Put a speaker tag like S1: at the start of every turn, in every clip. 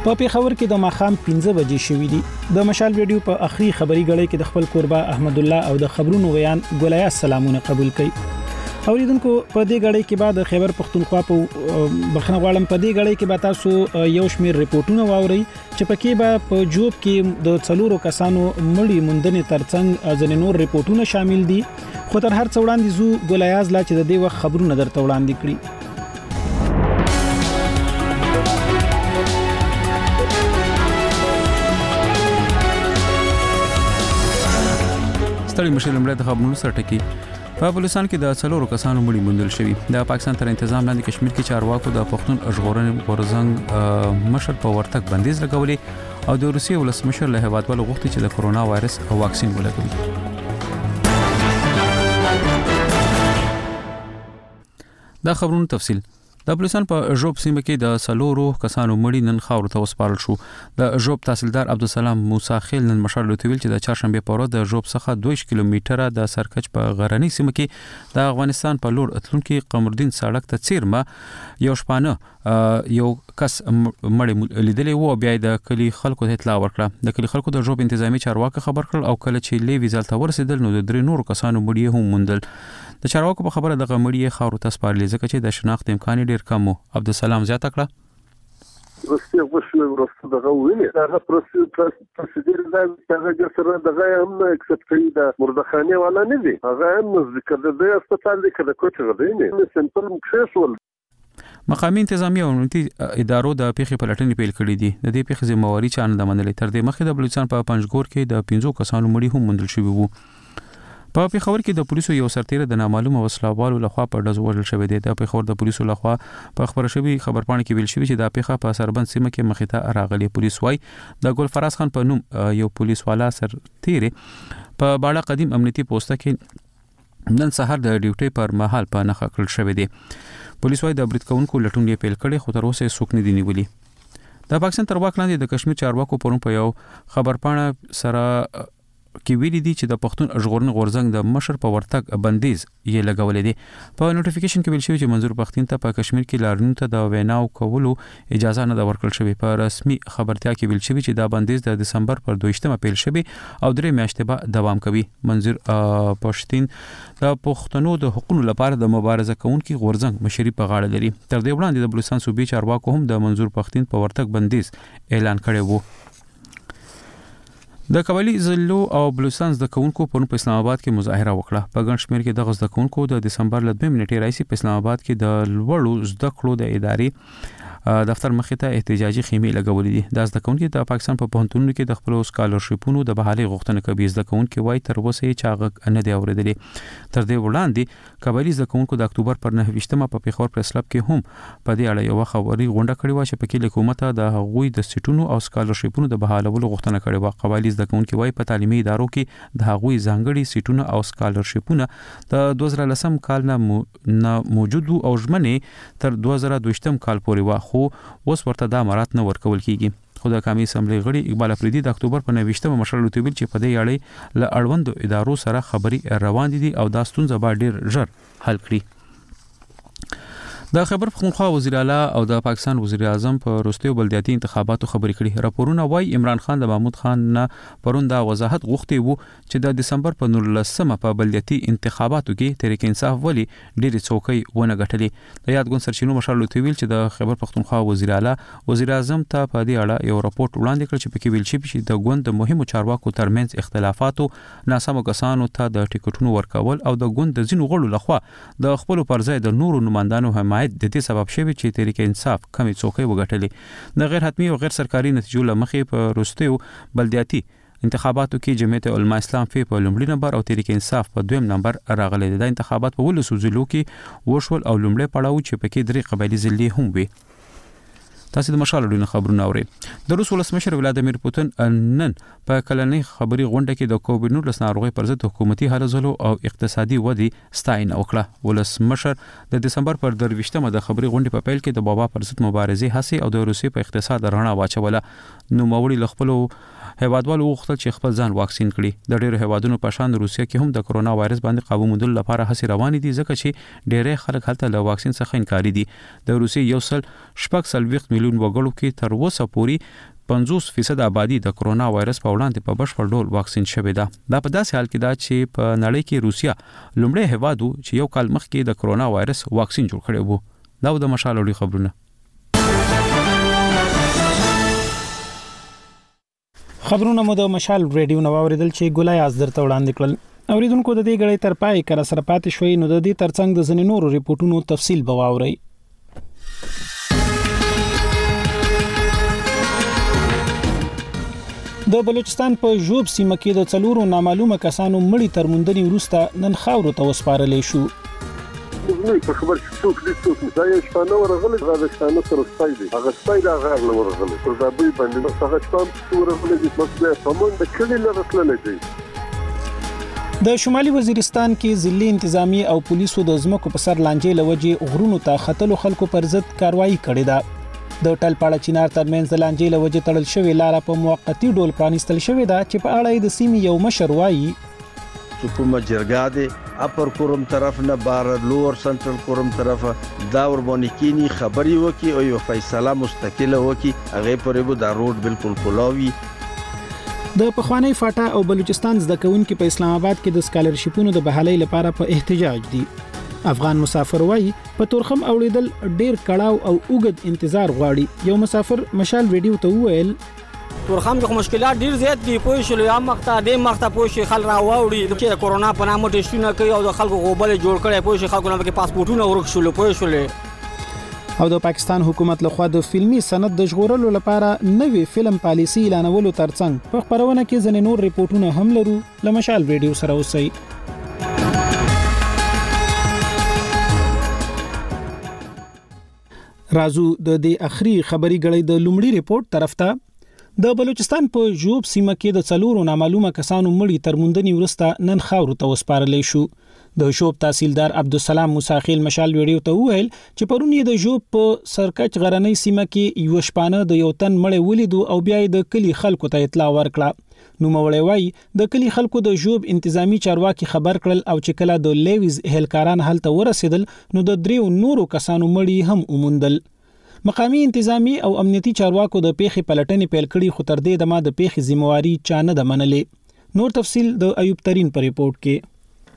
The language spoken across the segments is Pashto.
S1: په پیښور کې د ماخام 15 بجې شوې دي. د مشال ریډیو په اخري خبري غړې کې د خپل قربا احمد الله او د خبرونو ویان ګولیا سلامونه قبول کړي. اوریدونکو په دې غړې کې بعد خیبر پختونخوا په بخنه غواړم په دې غړې کې به تاسو یو شمېر ریپورتونه واورئ چې پکې به په جوب کې د څلورو کسانو مړی موندنې ترڅنګ ځینې نور ریپورتونه شامل دي. خو تر هر څه وړاندې زو ګولیاز لا چې د دې وخت خبرونه درته وړاندې کړي.
S2: ستړي مشر لمړی د خبرونو سره ټکی. په بلوچستان کې د څلورو کسانو مړي موندل شوي. د پاکستان تر تنظیم لاندې کشمیر کې چارواکو د پښتون ژغورنې غورځنګ مشر په ورتګ بندیز لګولې او د روسیې ولسمشر له هیوادوالو غوښتي چې د کرونا وایرس واکسین ولګوي. دا خبرونو تفصیل. د بلوچستان په ژوب سیمه کې د څلورو کسانو مړي نن خاور ته وسپارل شو. د ژوب تحصیلدار عبدالسلام موسی خیل نن مشر لوتویل چې د چهارشنبه په ورځ د ژوب څخه 2 کیلومتره د سرکچ په غرنۍ سیمه کې د افغانستان په لور اتلونکو قمردین سړک ته چیرمه یو شپانه یو کس مړی لیدلې وو. بیا د کلی خلکو ته اطلاع ورکړه. د کلی خلکو د ژوب انتظامی چارواکي خبر کړ او کله چې لیوی ځل ته ورسېدل نو د درې نورو کسانو مړي هم موندل. د چارواکو په خبره د غمړی خاور ته سپارلې ځکه چې د شناخت امکان ډیر کم وو. عبدالسلام زیاته کړه.
S3: روسي ورسته دغه ویني هغه پروسیجر دا هغه سره دغه هم اکسپټي دا مردخانه ولا نه دي هغه هم ذکر د هسپتال کې د کوټه غوډینه سمپل مکشول.
S2: مقامی انتظامی او امنیتي ادارو د پیښې پلټنې پیل کړې دي. د دې پیښې ذمہواری چا نه منلې. تر دې مخکې د بلوچستان په پنځګور کې د 15 کسانو مړي هم موندل شوي وو. په پیښور کې د پولیسو یو سرتیره د نامعلومه وسلوالو لخوا په ډز وژل شوی دی. د پیښور د پولیسو لخوا په خبر شوی خبرپاڼه کې ویل شوی چې د پیښه په سربند سیمه کې مخې ته راغلي. پولیس وايي د ګل فراز خان په نوم یو پولیس والا سرتیره په بالا قدیم امنیتي پوسټه کې نن سهار د ډیوټي پر مهال په نخښه کړل شوی دی. پولیس وايي د برید کوونکو لټون یې پیل کړي خو تر اوسه څوک نه دی نیولي. د پاکستان تر واک لاندې د کشمیر چارواکو پرون په یو خبرپاڼه سره کې ویلي دي چې د پښتون ژغورنې غورځنګ د مشر په ورتګ بندیز یې لګولې دي. په نوټیفیکیشن کې ویل شوی چې منظور پښتين ته په کشمیر کې لارنو ته د ویناو کولو اجازه نه ورکړل شوی. په رسمي خبرتیا کې ویل شوی چې دا بندیز د دسمبر پر 2 پیل شوی او 3 میاشتې به دوام کوي. منظور پښتين د پښتنو د حقوقو لپاره د مبارزه کوونکي غورځنګ مشري په غاړه لري. تر دې وړاندې د بلوچستان صوبې چارواکو هم د منظور پښتين په ورتګ بندیز اعلان کړی وو. د قبایلی ضلعو او بلوچستان د کوونکو په اسلام آباد کې مظاهره وکړه. په ګڼ شمېر کې د غزد کوونکو د دسمبر ل 2 نیټې راځي په اسلام آباد کې د لوړو زده کړو د ادارې دفتر مخې ته احتجاجي خیمې لګولې دي. د زده کوونکو د پاکستان په پوهنتونونو کې د خپل سکالرشپونو د بحالي غوښتنه کوي. زده کوونکو وايي تر اوسه یې چاغ نه دی اورېدلې. تر دې وړاندې قبایلی زده کوونکو د اکتوبر پر 9 په پیښور پریس کلب کې هم په دې اړه یو خبري غونډه کړې و چې په کې حکومت د هغوی د سټونو او سکالرشپونو د بحالولو غوښتنه کړې و. قبایلی زده کوونکو وايي په تعلیمي ادارو کې د هغوی ځانګړي سټونه او سکالرشپونه د 2010 کال نه موجود او ژمنې تر 2022 کال پورې و خو اوس ورته دا مراد نه ورکول کیږي. خو د قومي اسمبلی غړي اقبال افریدي د اکتوبر په 9 مشر لوتویل چې په دې اړه ل اړوند ادارو سره خبري روان دي او دا ستونزه به ډیر ژر حل کړي. د خیبر پختونخوا وزیر اعلی او د پاکستان وزیر اعظم په وروستیو بلدیاتي انتخاباتو خبرې کړي. راپورونه وايي عمران خان د محمود خان نه پرون دا وضاحت غوښتي وو چې د دسمبر په 19 په بلدیاتي انتخاباتو کې تحریک انصاف ولی ډېری څوکۍ ونه غټلې. د یادګون سرچینو مشر لوتویل چې د خیبر پختونخوا وزیر اعلی وزیر اعظم ته په دې اړه یو راپورټ وړاندې کړ چې پکې ویل شوی چې د ګوند د مهمو چارواکو ترمنځ اختلافاتو ناسمو کسانو ته د ټیکټونو ورکول او د ګوند د ځینو غړو لخوا د خپل پرځای د نورو نمائندانو حمایت د دې سبب شوی چې تحریک انصاف کمی څوکۍ وګټلې. د غیر حتمی او غیر سرکاري نتیجو لمخې په وروستیو بلدیاتي انتخاباتو کې جمعیت علماء اسلام په لومړي نمبر او تحریک انصاف په 2 نمبر راغلي. د انتخابات په ولسو ضلعو کې وشول او لومړی پړاو چې پکې 3 قبایلی ضلعې هم وي. تاسو د مشال ډیرو خبرونه اورئ. د روس ولسمشر ولادیمیر پوتین نن په کلنۍ خبري غونډه کې د کووډ-19 ناروغي پر ضد حکومتي هلو ځلو او اقتصادي ودی ستاینه وکړه. ولسمشر د دسمبر پر 23 د خبري غونډې په پیل کې د بابا پر ضد مبارزې هڅې او د روسي په اقتصاد رڼا واچوله. نو موري لخپلو هیوادوالو وغوښتل چې خپل ځان واکسین کړي. د ډیرو هیوادونو په شان روسیه کې هم د کرونا وایرس باندې قابو موندلو لپاره هڅې روانې دي ځکه چې ډیری خلک هلته له واکسین څخه انکاري دي. د روسیې 1.6 میلیون وګړو کې تر اوسه پورې 50% آبادی د کرونا وایرس په وړاندې په بشپړ ډول واکسین شوې ده. دا په داسې حال کې ده چې په نړۍ کې روسیه لومړی هیواد و چې یو کال مخکې د کرونا وایرس واکسین جوړ کړی وو. دا د مشال وړي خبرونه.
S1: خبرونه مو د مشال ریډیو نو اوریدل چې ګولای درته وړاندې کړل. اوریدونکو د دې غړي تر پای کر سره پاتې شوي نو د دې ترڅنګ د ځینې نورو ریپورتونو تفصیل به واورئ. د بلوچستان په ژوب سیمه کې د څلورو نامعلومه کسانو مړی تر موندنې وروسته نن خاورو ته وسپارلې شو.
S3: نو په خبر څوک دې څوک دا یو شپانه ورغلی دا شپانه سره سپای دی هغه سپای دا غار له ورغلی پر دا به باندې نو هغه شپانه ورغلی چې مسله سمون د کلی له رسلنه دی.
S1: د شمالي وزیرستان کې ضلعي انتظامی او پولیسو د ځمکو په سر لانجې لوجې غرونو ته خطلو خلکو پر ضد کاروایی کړې ده. د ټلپاړه چینار ترمنځ د لانجې لوجې تړل شوې لاره په موقتی ډول پرانیستل شوې ده چې په اړه د سیمې یو مشر وایي
S4: حکومت جرګه ده اپر کورم طرف نه بار لور سنټرل کورم طرف دا وربونې کینی خبري وکي او یو فیصله مستقله وکي هغه پرې بو دا روډ بالکل کولاوي.
S1: د پخوانی فاټا او بلوچستان زده کوونکو په اسلام آباد کې د سکالرشیپونو د بحالۍ لپاره په احتجاج دي. افغان مسافر وایي په تورخم اوریدل ډیر کړهو او اوږد انتظار غواړي. یو مسافر مشال ویډیو ته وویل
S5: تورخم د مشکلات ډیر زیات دي پوه شو یا مخته د مخته پوه شي خل را ووري چې کورونا په نامه ټیسټونه کوي او د خلکو غوبل جوړ کړي پوه شي خلکو نه کې پاسپورتونه ورک شول پوه شول.
S1: او د پاکستان حکومت لخوا د فلمي سند د ژغورلو لپاره نوې فلم پالیسي اعلانولو ترڅنګ په خبرونه کې ځینې نور ریپورتونه هم لرو. لمشال ویډیو سره اوسئ. رازو د دې اخري خبري غړي د لومړي ریپورت طرف ته. د بلوچستان په ژوب سیمه کې د څلورو نامعلومه کسانو مړی تر موندنې وروسته نن خاورو ته وسپارلې شو. د ژوب تحصیلدار عبدالسلام موساخیل مشال ویډیو ته وویل چې پرون یې د ژوب په سرکچ غرنۍ سیمه کې یو شپانه د یو تن مړی ولیدو او بیا یې د کلی خلکو ته اطلاع ورکړه. نو مولوی وای د کلی خلکو د ژوب انتظامی چارواکي خبر کړل او چې کله د لیویز هلکاران هلته ورسېدل نو د دریو نورو کسانو مړی هم وموندل. مقامی انتظامی او امنیتي چارواکو د پیښې پلټنې پیل کړي خو تر دې دمه د پیښې ذمہواری چا نه ده منلې. نور تفصیل د ایوب ترین په ریپورت کې.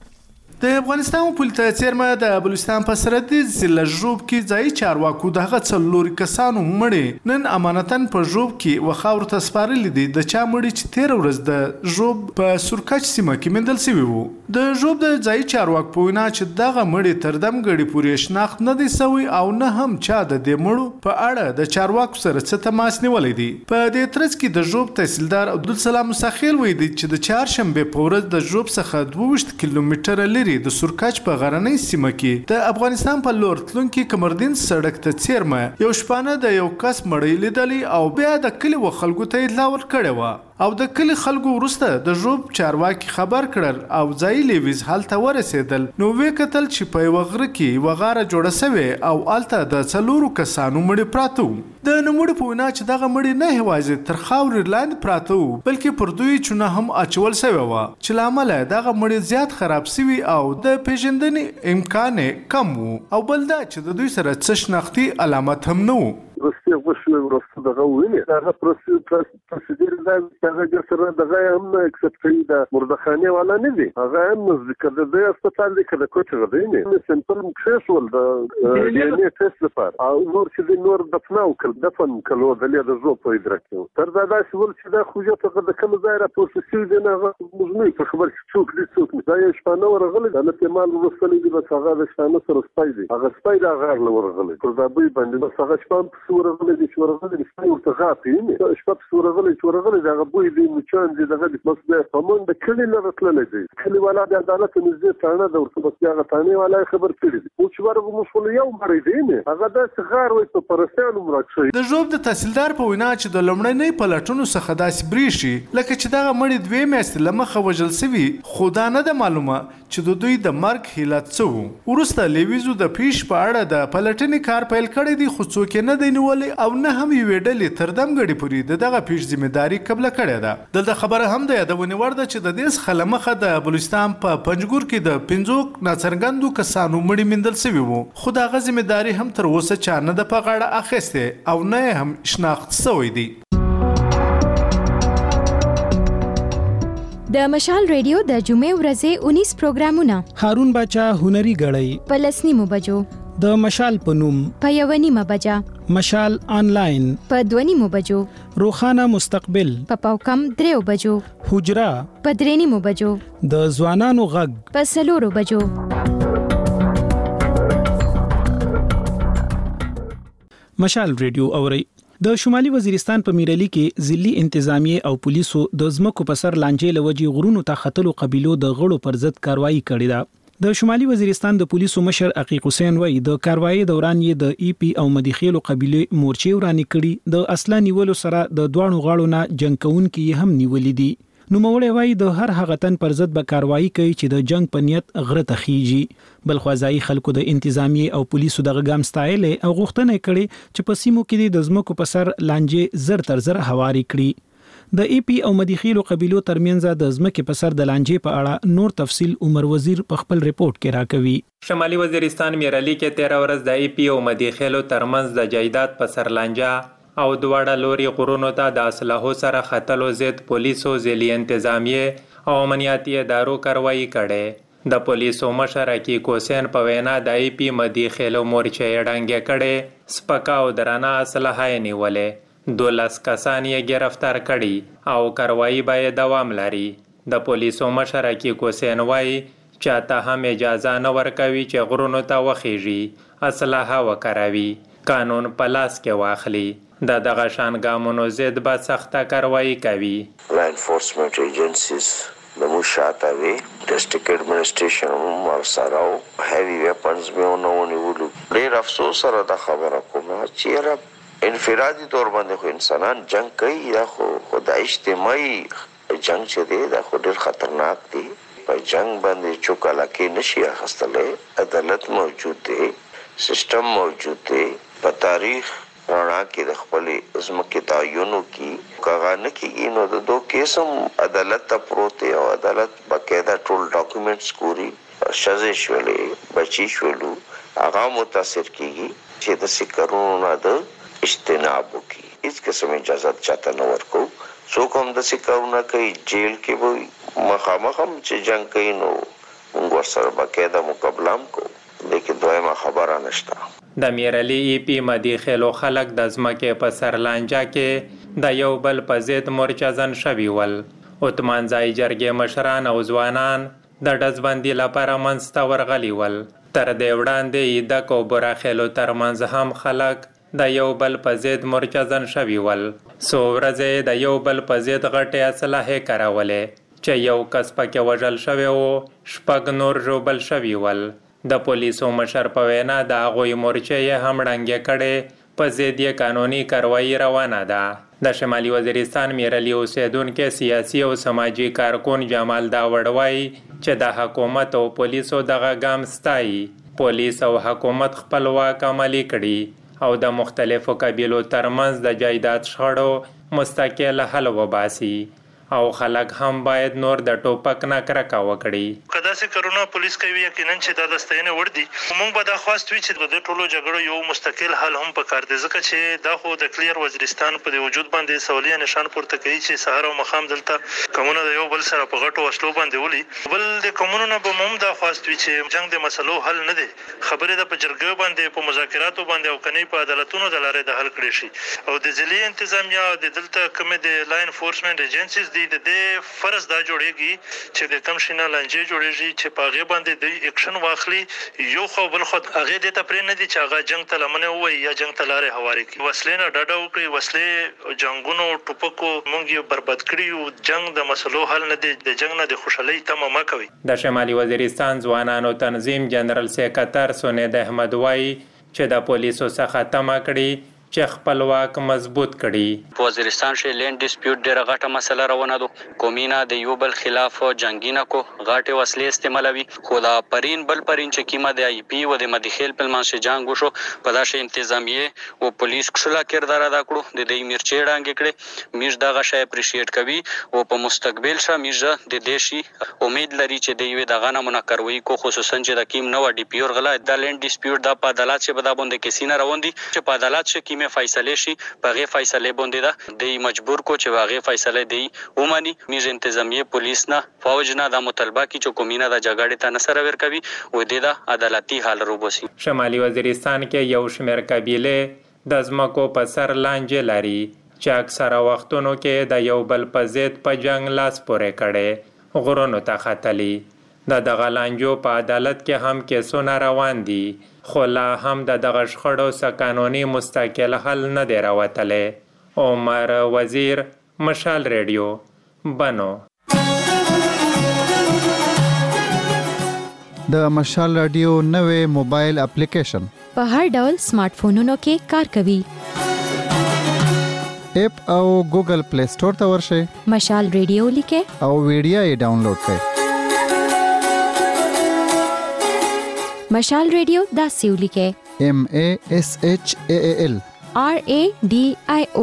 S6: د افغانستان پولیس چیرمه د بلوچستان په سرحدي ضلع ژوب کې ځای چارواکو دغه څلور کسانو مړي نن امانتن په ژوب کې وخاور ته سپارلې دي د چا مړي چې 13 ورځ د ژوب په سرکچ سیمه کې مندل شوی وو. د ژوب د ځای چارواکو په وینا چې دغه مړي تر دم غړي پورې شناخت نه دي سوی او نه هم چا د دې مړو په اړه د چارواکو سره څه تماس نیولې دي. په دې ترڅ کې د ژوب تحصیلدار عبدالسلام مساخیل وایي چې د چهارشنبه په ورځ د ژوب څخه 22 کیلومتره لري د سرکچ په غرنۍ سیمه کې د افغانستان په لور تلونکي کمردین سړک ته چیرمه یو شپانه د یو کس مړی لیدلی او بیا د کلی و خلکو ته اطلاع ورکړې و او د کلی خلکو وروسته د ژوب چارواکي خبر کړل او ځای لیویز هلته ورسېدل نو وې کتل چې په یو غره کې وغاره جوړه سوې او الته د څلورو کسانو مړي پراته وو. د نوموړي په وینا چې دغه مړي نه هوازي تر خاورې لاندې پراته وو بلکې پر دوی چونه هم اچول سوی و چې لامل دغه مړي زیات خراب سوي او د پیژندنې امکان کم وو او بل دا چې د دوی سره څه شناختي علامت هم نه وو.
S3: رسته وشو ورسته دغه ویني هغه پروسیجر دا هغه سره دغه هم اکسپټي دا مردخانه والا نه دي هغه هم ذکر د هسپتال دی کله کوټه غوډینه نو سمپل مخشول د ډي ان اي ټیسټ لپاره او نور چې نور دفناو کړ دفن کلو د له زو په ادراکو تر دا شول چې دا خوجه ته د کوم ځای را پروسیجر دی نه مزمي په خبر څوک دي څوک دا یو شپانه ورغلی دا په مال ورسلې دي بس هغه د شپانه سره سپای دي هغه سپای دا غار ورغلی پر دا به باندې بس هغه شپانه ورغلی دي چې ورغلی دي سپای ورته غاپي نه شپه ورغلی دا غوي دي مچان دي دغه د مسله قانون د کلی نه راتللی دي کلی والا د عدالت نږدې تانه د ورته بس هغه تانه والا خبر کړی دي او چې ورغه مسول یو مری دي نه هغه د صغار وي په پرستانو مرکشي
S6: د ژوب د تحصیلدار په وینا چې د لمړنۍ پلټونو څخه داسې بریشي لکه چې دغه مړي دوی میاشتې لمخه وژل سوي خو دا نه ده معلومه چې د دوی د مرګ هیلت څه وو. وروسته لیویزو د پیش په اړه د پلټنې کار پیل کړی دی خو څوک نه دی نیولې کړي او نه هم یوې ډلې تر دمګړې پورې دغه پیش ذمہداري قبله کړې ده. دلته خبره هم ده یادونې وړ ده چې د دې څخه له مخه د بلوچستان په پنجګور کې د 5 ناڅرګندو کسانو مړي موندل شوي وو، خو دغه ذمہداري هم تر اوسه چا نه ده په غاړه اخیسته او نه هم شناخت شوی دی.
S7: د مشال ریډیو د جمعې ورځې 19 پروګرامونه
S1: هارون باچا هنري غړی
S7: په 10 بجو،
S1: د مشال په نوم
S7: په 1 بجه،
S1: مشال آنلاین په
S7: 2 بجو،
S1: روخانه مستقبل
S7: په پاوکم 3 بجو،
S1: حجرا
S7: په 3 بجو،
S1: د ځوانانو غږ
S7: په 4 بجو.
S1: مشال ریډیو اوري. د شمالي وزیرستان په میرلی کې ځلي انتظامیه او پولیسو د ځمکو په سر لانجې لوجي غرونو ته خطلو قبيلو د غړو پر ضد کاروایی کړې ده. د شمالي وزیرستان د پولیسو مشر عقیق حسین وایي د کاروایی دوران یې د ای پی او مدیخیلو قبيله مورچې ورانې کړي، د اصله نیولو سره د دوانو غاړو نه جنگ کوونکي هم نیولې دي. نو مولوی وایي د هر هغه تن پر ضد به کاروایی کوي چې د جنگ په نیت غره ته خيږي. بل خوازای خلکو د انتظامیه او پولیسو د غام ستایل او غوښتنه کړي چې په سیمو کې د ځمکو په سر لانجې زر تر زر هواري کړي. د ای پی او مدیخیلو قبيلو ترمنځ د ځمکې په سر د لانجې په اړه نور تفصیل عمر وزیر په خپل ریپورت کې راکوي.
S8: شمالي وزیرستان میرلی کې 13 ورځ د ای پی او مدیخیلو ترمنځ د جایداد په سر لانجه او دواړه لوري غرونو ته د اسلحو سره خطلو ضد پولیسو ځلي انتظامیه او امنیتي ادارو کاروایی کړي. د پولیسو مشر عقیق حسین په وینا د ای پی مدیخیلو مورچې ډنګه کړي، سپکا او درانه اسلحه یې نیولې، 12 کسان یې گرفتار کړي او کاروایی به دوام لري. د پولیسو مشر عقیق حسین وایي چاته هم اجازه نه ورکوي چې غرونو ته وخیږي، اسلحه وکاروي، قانون په لاس کې واخلي. د دغه شان ګامونو ضد به سخته کاروایی کوي.
S9: لا انفورسمنت ایجنسیز د مشاته وی ډسټریکټ ایڈمنسټریشن هم سره او هیوی ویپنز به ونیولو. ډیر افسوس سره د خبره کوم چې را انفرادي تور باندې خو انسانان جنگ کوي، یا خو د اجتماعي جنگ چې دی دا خو ډیر خطرناک دی. په جنگ باندې چوکاله نشي اخستلې، عدالت موجود دی، سیستم موجود دی. په تاریخ رانا کې د خپل ځمکې تعینو کې کاغانه کې نو د دوه کیسم عدالت ته پروت او عدالت باقاعده ټول ډاکومېنټس کوي، شزه شولې بچی شولو هغه متاثر کیږي چې د سکرونو نه د اجتناب وکړي. هیڅ قسم اجازه چاته نه ورکو. څوک هم د سکرونو کوي جیل کې به مخامخ هم چې جنگ کوي نو موږ ورسره باقاعده مقابله هم کوو، لیکن دویمه خبره نشته.
S8: د میرلی ای پی مدیخیلو خلک د ځمکې په سر لانجه کې د یو بل په ضد مورچزن شوي ول. اتمانځای جرګې مشران او ځوانان د ډزبندي لپاره منځته ورغلي ول. تر دې وړاندې د کوبراخیلو ترمنځ هم خلک د یو بل په ضد مورچزن شوي ول. څو ورځې د یو بل په ضد غټې اسلحې کارولې چې یو کس پکې وژل شوی و، 6 نور ژوبل شوي ول. د پولیسو مشر په وینا د هغوی مورچې هم ړنګې کړې، په ضد یې قانوني کاروایی روانه ده. د شمالي وزیرستان میرلی اوسیدونکو سیاسي او سماجی کارکون جمال داوړ وایي چې د حکومت او پولیسو دغه ګام ستایي. پولیس او حکومت خپلواک عملي کړي او د مختلفو قبیلو ترمنځ د جایداد شخړو مستقل حل وباسي او خلک هم باید نور د ټوپک نه کرکه وکړي.
S10: کدا سه کرونا پولیس کوي یقینا چې دا دستینه ور دي. موږ به دا خواست وی چې د ټولو جګړو یو مستقل حل هم پکار دي، ځکه چې دا خو د کلیر وزیرستان په وجود باندې سوالیا نشان پورته کوي چې سهار او مخام دلته کومونه د یو بل سره په غټو وسلو باندې ولي. بل د کومونو نه به موږ دا خواست وی چې جنگ د مسلو حل نه دي، خبره د پجرګو باندې په مذاکراتو باندې او کني په عدالتونو د لارې د حل کړي شي. او د ځلي انتظامیه د دلته کوم د لا انفورسمنت ایجنسیز د دې فرض دا جوړیږي چې د کم شینه لانجې جوړیږي چې په هغه باندې د اکشن واخلي. یو خو بل خو هغه د تپرین نه دي چې هغه جنگ ته لمنه وي یا جنگ ته لارې هواري کوي. وسلې نه ډډه وکړي، وسلې جنگونو ټوپکو موږ یې برباد کړي او جنگ د مسلو حل نه دی، د جنگ نه د خوشحالي تمه ما کوي.
S8: د شمالي وزیرستان ځوانانو تنظیم جنرال سیکرټر سونید احمد وایي چې د پولیسو څخه تمه کړي چې خپلواک مضبوط کړي.
S11: په وزیرستان شي لینډ ډیسپیوټ ډیره غټه مسله روانه ده. قومینا د یو بل خلاف جنگینه کو غاټه وسلې استعمالوي. خو دا پرین بل پرین چې کیمه د آی پی و د مدخیل په منځ جنگ وشو په داسې انتظامیه او پولیس کښلا کردار ادا کړو. د دې مرچې ډانګ کړي میش دغه شی اپریشیټ کوي او په مستقبل شه میش د دیشي امید لري چې د یو دغه نمونه کاروي کو خصوصا چې د کیم نو ډی پی اور غلا د لینډ ډیسپیوټ د په عدالت چې بدا باندې کیسینه روان دي چې په عدالت کې کیمه فیصله شي په غي فیصله باندې ده د مجبور کو چې واغې فیصله دی ومني. میز انتظامیه پولیس نه فوج نه د مطالبه کی چې کومینه د جګړې ته نصر ور کوي او د عدالتي حل روبوسي.
S8: شمالي وزیرستان کې یو شمېر قبیله د ځمکو په سر لانجې لري چې اکثره وختونو کې د یو بل په ضد په جنگ لاس پورې کړي غرونو ته ختلي. د دغه لانجو په عدالت کې هم کیسونه روان دي خو لا هم د دغه شخړو څخه قانوني مستقل حل نه دی راوتلی. عمر وزیر، مشال ریډیو، بنو.
S12: د مشال رادیو نوې موبایل اپلیکیشن
S7: په هر ډول سمارټ فونونو کې کار کوي.
S12: اپ او ګوګل پلی سٹور ته ورشئ،
S7: مشال ریډیو لیکئ
S12: او ویډیو یې ډاونلوډ کړئ.
S7: مشال ریډیو داسې ولیکئ
S12: MASHAAL
S7: RADIO.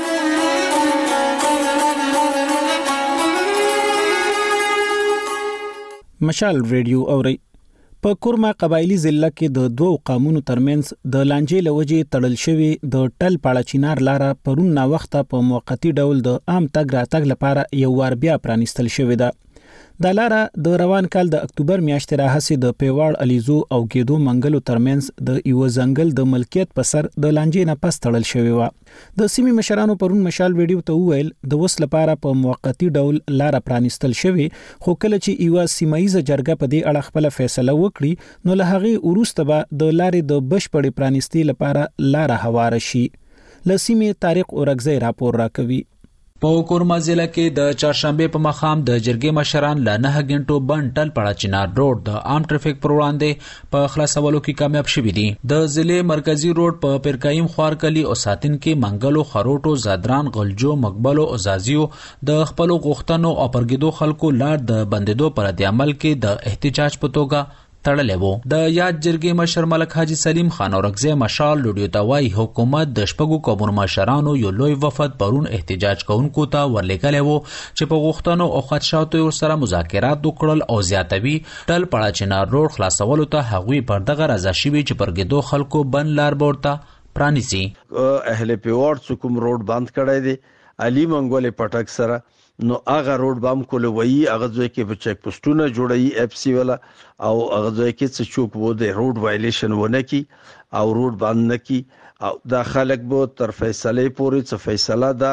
S1: مشال ریډیو اوري. په کورما قبایلی ضلع کې د دوو قومونو ترمنځ د لانجې لوجې تړل شوی د ټل پاړه چینار لاره پرون نا وخته په موقتی ډول د عام تګ راتګ لپاره یو وار بیا پرانیستل شوې ده. د لاره د روان کال د اکتوبر میاشتې راهیسې د پیواړ الیزو او ګیدو منګلو ترمنځ د یو ځنګل د ملکیت په سر د لانجې نه پس تړل شوی و. د سیمې مشرانو پرون مشال ویډیو ته وویل د وس لپاره په موقتی ډول لاره پرانیستل شوی خو کله چې یو سیمایي جرګه په دې اړه خپل فیصله وکړي نو له هغه وروسته به د لارې د بشپړې پرانیستي لپاره لاره هوار شي. لسیمې طارق اورګزی راپور راکوي.
S13: په کورما ضلع کې د چهارشنبه په مخام د جرګې مشران ل 9 غنټو بند ټل پړه چینار روډ د عام ټریفیک پر وړاندې په خلاصولو کې کامیاب شوي دي. د ضلع مرکزی روډ په پیرکایم خوارکلی او ساتین کې منګلو خروټو زادران غلجو مقبلو او زازیو د خپل غوښتنو او پرګیدو خلکو لار د بندیدو پر د عمل کې د احتجاج په توګه تړلې وو. د یاد جرګې مشر ملک حاجی سلیم خان اورګزی مشال ډیو ته وای حکومت د شپږو قومونو مشرانو یو لوی وفد پرون احتجاج کوونکو ته ورلګلې وو چې په غوښتنو او خدشاتو سره مذاکرات وکړل او زیاتوي ټل پړه چینار روډ خلاصولو ته هغوی پر دغه رضا شوي چې پرګیدو خلکو بن لار ورته پرانیسي.
S4: اهل پیوړ څوک روډ بند کړی دی علي منګولې پټک سره نو هغه روډ بام کول وی هغه ځکه کې په چک پوسټونه جوړي اف سی ولا او هغه ځکه کې څه چوک وو د روډ وایلیشن ونه کی او روډ باندې کی او دا خلک به تر فیصله پورې څه فیصله دا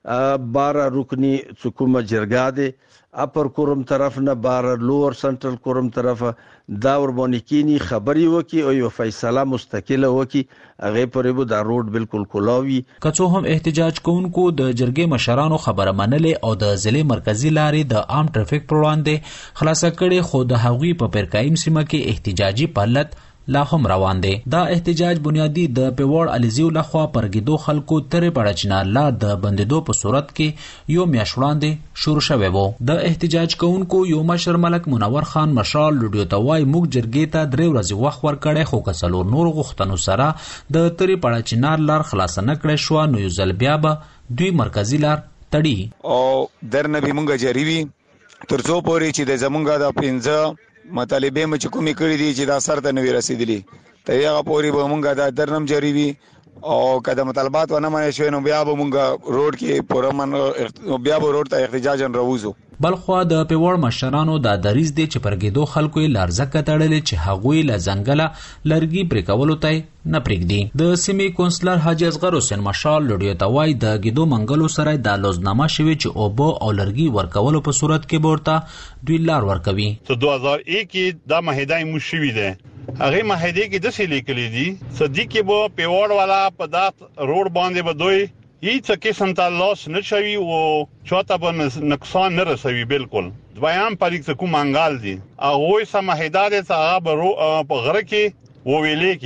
S4: 12 رکنی حکومت جرګه ده اپر کورم طرف نه 12 لوور سنټرل کورم طرف دا وربونکینی خبري وکي او یو فیصله مستقله وکي هغه پرې به دا روډ بالکل کولاوي.
S13: کڅو هم احتجاج کوونکو د جرګې مشرانو خبره منلې او د ضلع مرکزی لارې د عام ټریفیک پر وړاندې خلاص کړي خو د هغوی په پیرکایم سیمه کې احتجاجي پالت لا هم روان دي. دا احتجاج بنیادی د پیوړ الیزیو لخوا پرګیدو خلکو ترې پړه چینار لار د بندیدو په صورت کې یو میاشت وړاندې شروع شوی وو. د احتجاج کوونکو یو مشر ملک منور خان مشال لډیو ته وای موږ جرګې ته 3 ورځې وخت ورکړی خو کسلور نور غوښتنو سره د ترې پړه چینار لار خلاص نه کړی شو نو یو ځل بیا به دوی مرکزی لار تړي
S14: او درنه به موږ جریوي ترڅو پورې چې د زمونږه د 15 مطالبه مچ کومې کړې دي چې دا سر ته نوې رسیدلې ته هغه پورې به مونږه د درنم جری وي او کله مطالبات ونه منې شوې نو بیا به مونږه روډ کې پورمن بیا به روډ ته احتجاج راوځو.
S13: بلخوا د پیوړ مشرانو د دریز دي چې پرګیدو خلکو لارزکه تړلې چې هغوی له ځنګله لرګي پرې کولو ته نه پرېږدي. د سیمې کونسلر حاجی اصغر حسین مشال لډیو ته وای د ګیدو منګلو سره د لوزنامه شوی چې اوبو او لرګي ورکولو په صورت کې ورته دوی لار ورکوي.
S15: ته 2001 کې دا معاهده مشوي ده هغه معاهده کې د څه لیکلي دي صدیق بو پیوړ والا په دات روډ باندې بدوي هیڅ قسم ته لاس نه شوي او چاته به نقصان نه رسوي. بالکل دویام پالیک کوم منګال دي هغه سم معاهده ده هغه په غره کې وویلې کې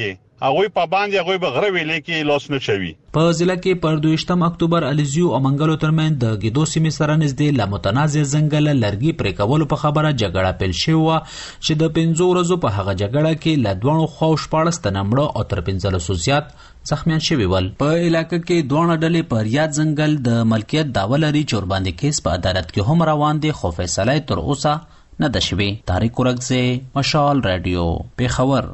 S15: هغه په باندې هغه به غره ویلې کې لاس نه چوي.
S13: په ضلع کې پر 22 اکتوبر الیزیو او منګلو ترمن د ګیدو سیمې سره نږدې له متنازع ځنګل لرګي پرې کولو په خبره جګړه پیل شوه چې د 5 ورځو په هغه جګړه کې له دوه خو 14 تنه مړه او تر 1500 زیات زخمیان شوي ول. په علاقې کې دوه ډلې پر یاد ځنګل د ملکیت دعوه لري چې ورباندې کیس په عدالت کې هم روان دي خو فیصله تر اوسه نه ده شوې. طارق ورکزی، مشال رادیو، پیښور.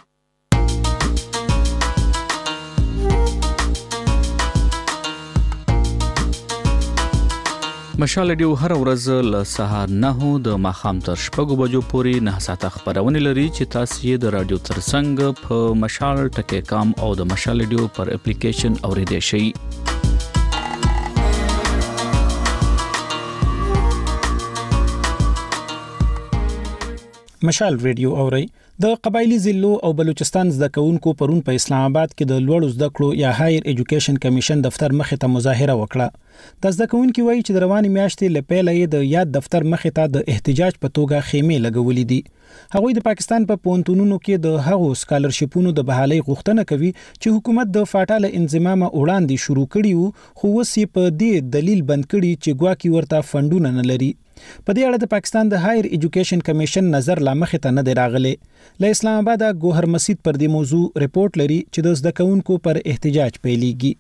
S2: مشال رادیو هر ورځ له سهار 9 د ماښام تر 6 بجو پورې 9 ساعته خبرونه لري چې تاسو یې د رادیو ترڅنګ په مشال.com او د مشال رادیو پر اپلیکیشن اوریدئ شئ.
S1: مشال رادیو اوري. د قبایلی ضلعو او بلوچستان زده کوونکو پرون په اسلام آباد کې د لوړو زده کړو یا هایر ایجوکیشن کمیشن دفتر مخې ته مظاهره وکړه. د زده کوونکو وایي چې د روانې میاشتې لپاره یې د یاد دفتر مخې ته د احتجاج په توګه خیمې لګولې دي. هغوی د پاکستان په پونتونونو کې د هغو سکالرشپونو د بحالۍ غوښتنه کوي چې حکومت د فاټاله انضمام وړاندې شروع کړي وو خو اوس یې په دې دلیل بند کړي چې ګواکې ورته فندونه نه لري. په دې اړه د پاکستان د هایر ایجوکیشن کمیشن نظر لا مخې ته نه دی راغلی. له اسلام آباد ګوهر مسید پر دې موضوع ریپورت لري چې د زده کوونکو پر احتجاج پیلېږي.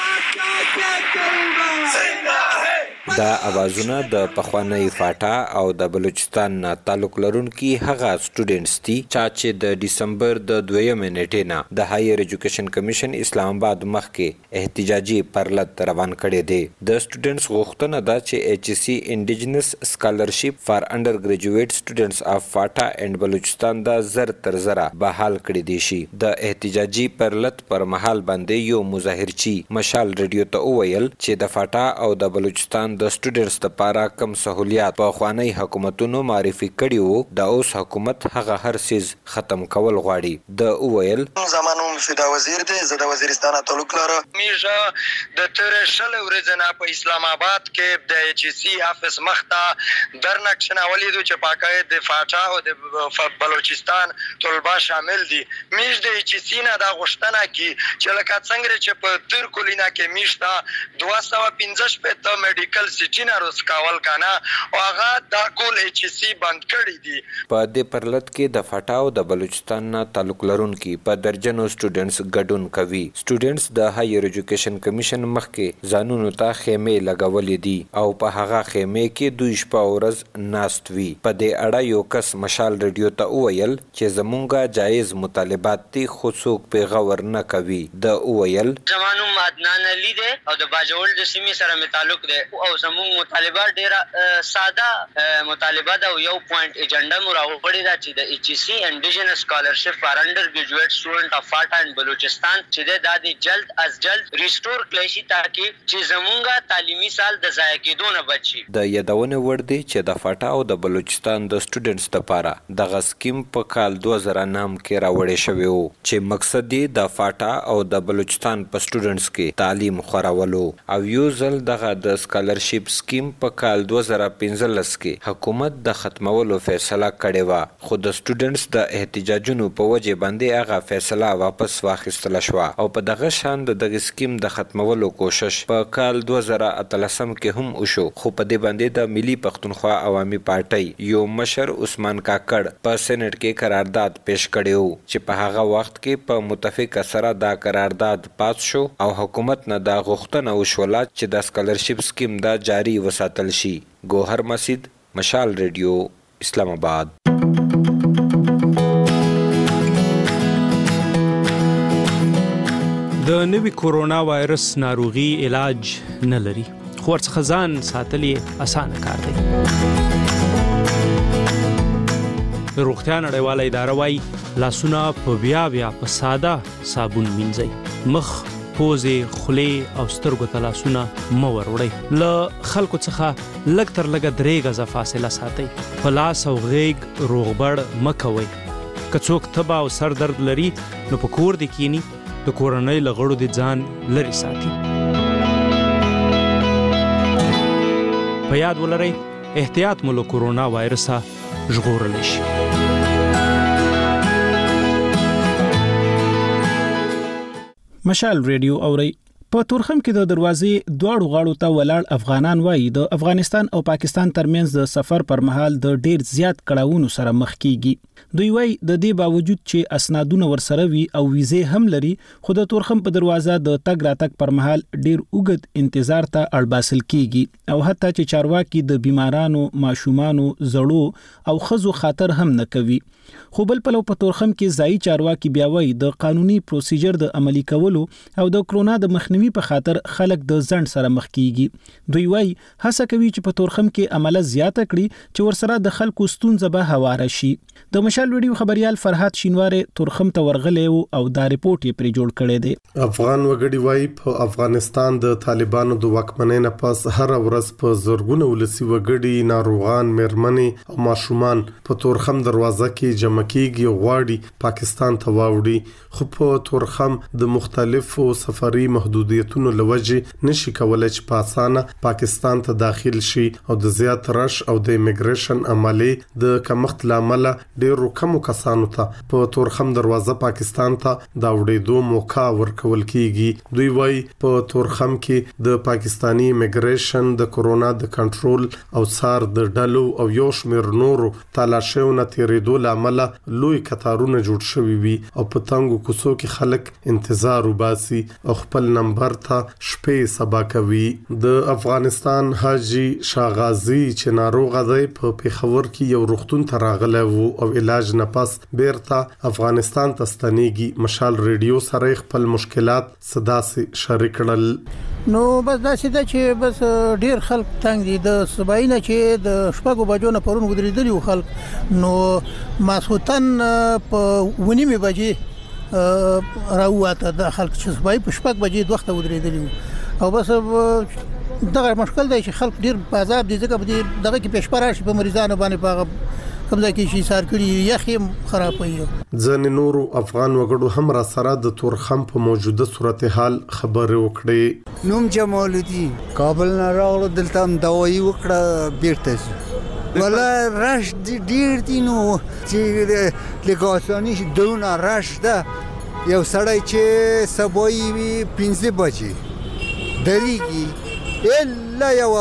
S16: دا اوازونه د پخوانی فاټا او د بلوچستان تعلق لرونکي هغه سټوډنټس دي چې د دسمبر د 2 نیټې نه د هایر ایجوکیشن کمیشن اسلام آباد مخکې احتجاجي پرلط روان کړي دي. د سټوډنټس غوښتنه ده چې HEC انډیجنس سکالرشپ فار انډر ګریجویټ سټوډنټس اف فاټا اینڈ بلوچستان د زر تر زره بحال کړي دي شي. د احتجاجي پرلط پر مهال باندې یو مظاهرچی مشال رادیو ته وویل چې د فاټا او د بلوچستان د سټوډنټس لپاره کم سہولیات په خوانی حکومتونو معرفي کړي وو د اوس حکومت هغه هر سیز ختم کول غواړي. د اویل
S17: زمانو فدا وزیر دی زه د وزیرستان تعلق لرم میژه د تر شل ورځې په اسلام آباد کې د HEC افس مخته درنښنه ولیدو چې پاکه د فاټا او د بلوچستان طلبه شامل دي. میژ د HEC نه دا غوښتنه کی چې لکه څنګه چې په تر کولینا کې میشتا 215 میډیکل سټینرز کاول کنه او هغه دا کول HEC بند کړی دي.
S16: په دې پرلط کې د فاټا او د بلوچستان تعلق لرونکي په درجنو سټوډنټس ګډون کوي. سټوډنټس د هایر ایجوکیشن کمیشن مخکې ځانونو ته خیمې لګولې دي او په هغه خیمې کې دوی شپه ورځ ناست وي. په دې اړه یو کس مشال رادیو ته وویل چې زمونږه جایز مطالبات دي خو څوک پیغور نه کوي. د وویل
S18: زمانو عدنان علی دی او د باجوړ د سیمې سره تعلق دی او زموږ مطالبات ډیره ساده مطالبات او یو پوینټ ایجنډا مو راوړی دا چې د HEC انډیجنس سکالرشپ فار انډر ګریجویټ سټوډنټ اف فاټا اینڈ بلوچستان چې د جلد از جلد ریسټور کړي شي ترڅو چې زموږه تعلیمي سال د ضایع کېدو نه بچي.
S16: د یادونه ور دي چې د فاټا او د بلوچستان د سټوډنټس لپاره د غسکیم په کال 2000 نام کې راوړی شوی وو چې مقصد دی د فاټا او د بلوچستان په سټوډنټس کې تعلیم خورولو او یو ځل دغه د سکالرشپ سکیم په کال 2015 کې حکومت د ختمولو فیصله کړې و خو د سټوډنټس د احتجاجونو په وجه باندې هغه فیصله واپس واخیستل شو او په دغه شان د سکیم د ختمولو کوشش په کال 2013 کې هم وشو خو په دې باندې د ملي پښتونخوا عوامي پارټي یو مشر عثمان کاکړ په سېنات کې قرارداد پیش کړیو چې په هغه وخت کې په متفق سره دا قرارداد پاس شو او حکومت نه دا غوښتنه وشوله چې د سکالرشپ سکیم دا جاری وساتل شي. ګوهر مسید، مشال رادیو، اسلام آباد.
S19: د نوي کورونا وایرس ناروغي علاج نه لري خو ورڅخه ځان ساتل یې اسانه کار دی. روغتیا نړیواله اداره وایي لاسونه په بیا په ساده صابون مینځئ. مخ، پوزې، خولې او سترګو ته لاسونه مه وروړئ. له خلکو څخه لږ تر لږه 3 غزه فاصله ساتئ. په لاس او غیږ روغبړ مه کوئ. که څوک تبه او سر درد لري نو په کور دې کینی د کورنۍ له غړو دې ځان لرې ساتي. په یاد ولرئ احتیاط مو له کورونا وایرسه ژغورلی شي.
S1: مشال ریډیو اوري. په تورخم کې د دروازې دواړو غاړو ته ولاړ افغانان وایي د افغانستان او پاکستان ترمنځ د سفر پر مهال د ډیر زیات کړاوونو سره مخ کیږي. دوی وایي د دې باوجود چې اسنادونه ورسره وي او ویزه هم لري، خو د تورخم په دروازه د تګ راتګ پر مهال ډیر اوږد انتظار ته اړباسل کیږي او حتی چې چارواکي د بیمارانو، ماشومانو، زړو او خزو خاطر هم نه کوي. خو بل په تورخم کې ځای چارواکي بیا وایي د قانوني پروسیجر د عملی کولو او د کرونا د مخنیوي په خاطر خلک د ځند سره مخ کیږي. دوی وایي هڅه کوي چې په تورخم کې عمله زیاته کړي چې ورسره د خلکو ستونزه به هواره شي. د مشال ویډیو خبريال فرحات شینواره تورخم ته ورغلی او دا رپورت یې پرې جوړ کړی دی.
S20: افغان وګړي وایي په افغانستان د طالبانو د واکمنۍ نه پس هر ورځ په زورګونه ولسی وګړي، ناروغان، مېرمنې او ماشومان په تورخم دروازه کې جمع کیږي، غواړي پاکستان ته واوړي، خو په تورخم د مختلفو سفري محدودیتونو لوجه نشي کولای چې په اسانه پاکستان ته داخل شي او د زیات رش او د ایمیګریشن عملې د کمښت لامل ډیرو کم کسانو ته په تورخم دروازه پاکستان ته دا وړېدو موقع ورکول کیږي. دوی وایي په تورخم کې د پاکستانی ایمیګریشن د کرونا د کنټرول او سار د ډلو او یو شمېر نورو تلاشیونه تیرېدو لامل لوی کتارونه جوړ شوي وي او په تنګو کوڅو کې خلک انتظار وباسي او خپل نمبر ته شپې سبا کوي. د افغانستان حاجی شاغازی چې ناروغ دی په پیښور کې یو روغتون ته راغلی وو او علاج نه پس بیرته افغانستان ته ستنېږي. مشال ریډیو سره خپل مشکلات صدا سره شریک کړل.
S21: نو بس دا چې بس ډیر خلک تنګ دي د سباینه چې د شپږو بجو نه پرون ودرېدلی و خلک، نو ماسوتن په ونیمه بجې راوته د خلک چې سبای په شپږ بجې وخت ودرېدلی او بس دغه مشکل دی چې خلک ډیر بازار دي ځکه په دغه کې پېشپراشي په مریضانو باندې په کوم ځای کې شي سار کړي یخیم خرابوي.
S20: ځنې نورو افغان وګړو هم را سره د تورخم په موجوده صورتحال خبرې وکړې.
S22: نوم جمال الدین، کابل نه راغلو، دلته هم دوايي وکړه بیرته ولا رش ډیر دي نو چې لګاسانی دونه رش ده. یو سړی چې سبای وي 15 بجې دریږي الا یو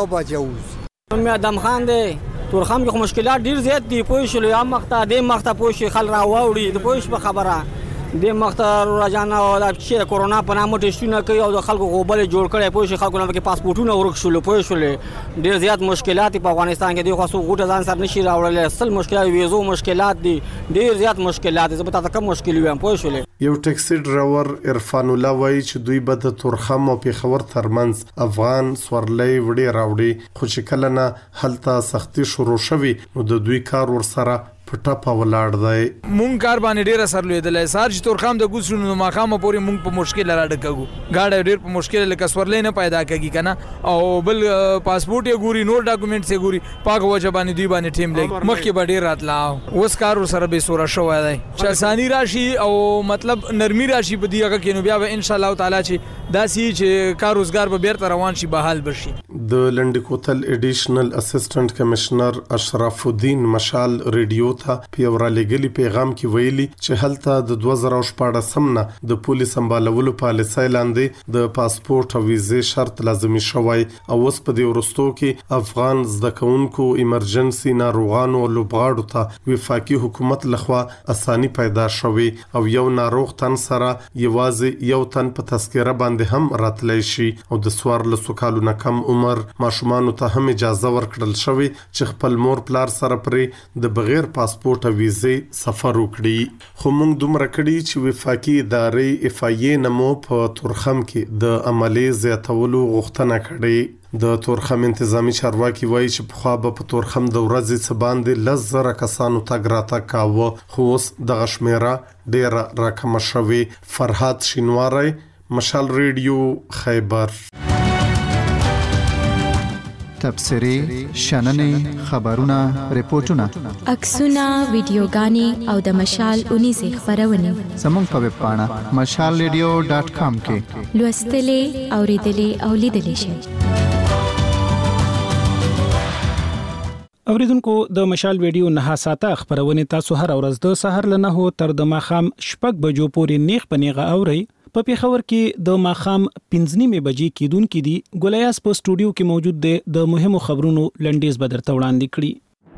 S22: بجوز.
S5: مې ادم خان دی. تورخم کې مشکلات ډیر زیات دي، پوه شو یا مخته د مخته پوه شي خل را واوړي د پوه په خبره د مخته راځنه او د چې کرونا په نامه ټیسټونه کوي او د خلکو غوبل جوړ کړي، پوه شي خلکو نه کې پاسپورتونه ورک شول، پوه شو ډیر زیات مشکلات په افغانستان کې دي. خو څو غوټه ځان سره نشي راوړل، اصل مشکلات ویزو مشکلات دي، ډیر زیات مشکلات دي. زه به تاسو کوم مشکل ویم پوه شو.
S20: یو ټیکسي ډرایور عرفان الله وایي چې دوی به د تورخم او پیښور ترمنځ افغان سورلۍ وړي راوړي، خو چې کله نه هلته سختي شروع شوي نو د دوی کار ورسره پټه ولاړ دی.
S23: مونږ کار باندې ډیر اثر لیدل. سار چې تورخم د ګوسونو نو ماخامه پورې مونږ په مشکل راډکو گاډه ډیر په مشکل لکه سورلۍ نه پیدا کیږي کنه او بل پاسپورت یې ګوري، نور ډاکومېنټس یې ګوري، پاک وجه باندې دوی باندې ټیم لګي مخکې به ډیر راتلا اوس کار سره به سوره شو دی چې اسانی راشي او مطلب نرمي راشي په دیغه کې نو بیا به ان شاء الله تعالی چې داسي چې کار روزګار به بیرته روان شي بحال بشي.
S20: د لنډکوتل ایډیشنل اسسټنټ کمشنر اشرف الدین مشال ریډیو ته پیورا لګلی پیغام کې ویلي چې هلته د 2014 نه د پولیس سمبالولو پالیسۍ لاندې د پاسپورت او ویزه شرط لازمي شوی او اوس په دې ورستو کې افغان زده کوونکو ایمرجنسي ناروغانو او لوبغاړو ته وفاقي حکومت لخوا اساني پیدا شوی او یو ناروغ تن سره یوازې یو تن په تذکره باندې هم راتلی شي او د 14 کالو نه کم عمر ماشومانو ته هم اجازه ورکړل شوی چې خپل مور پلار سره پرې د بغیر پاسپورت او ویزه سفر وکړي. خو موږ دومره کړي چې وفاقي ادارې FIA نمو په تورخم کې د عملي زیاتولو غوښتنه کړې. د تورخم انتظامی چارواکي وایي چې پخوا به په تورخم د ورځې څه باندې 10,000 کسانو تګ راتګ کاوه، خو اوس دغه شمیره ډیره راکمه شوې. فرحات شینواری، مشال ریډیو، خیبر.
S12: تبصرې، شننې، خبرونه، ریپورتونه،
S7: عکسونه، ویډیوګانې او د مشال 19 خبرونه
S12: زموږ په ویب پاڼه mashalradio.com کې
S7: لوستلې، اوریدلې او لیدلې شئ.
S1: اوریدونکو د مشال ویډیو نه ساته خبرونه تاسو هر ورځ د سحر له 9 تر د ماخام شپږ بجو پورې نیغ پنیغه اوري په پیښور کې د ماخام 15 بجې کېدونکې دي ګولیاس په سټوډیو کې موجود دی د مهمو خبرونو لنډیز بدرته وړاندې کړي.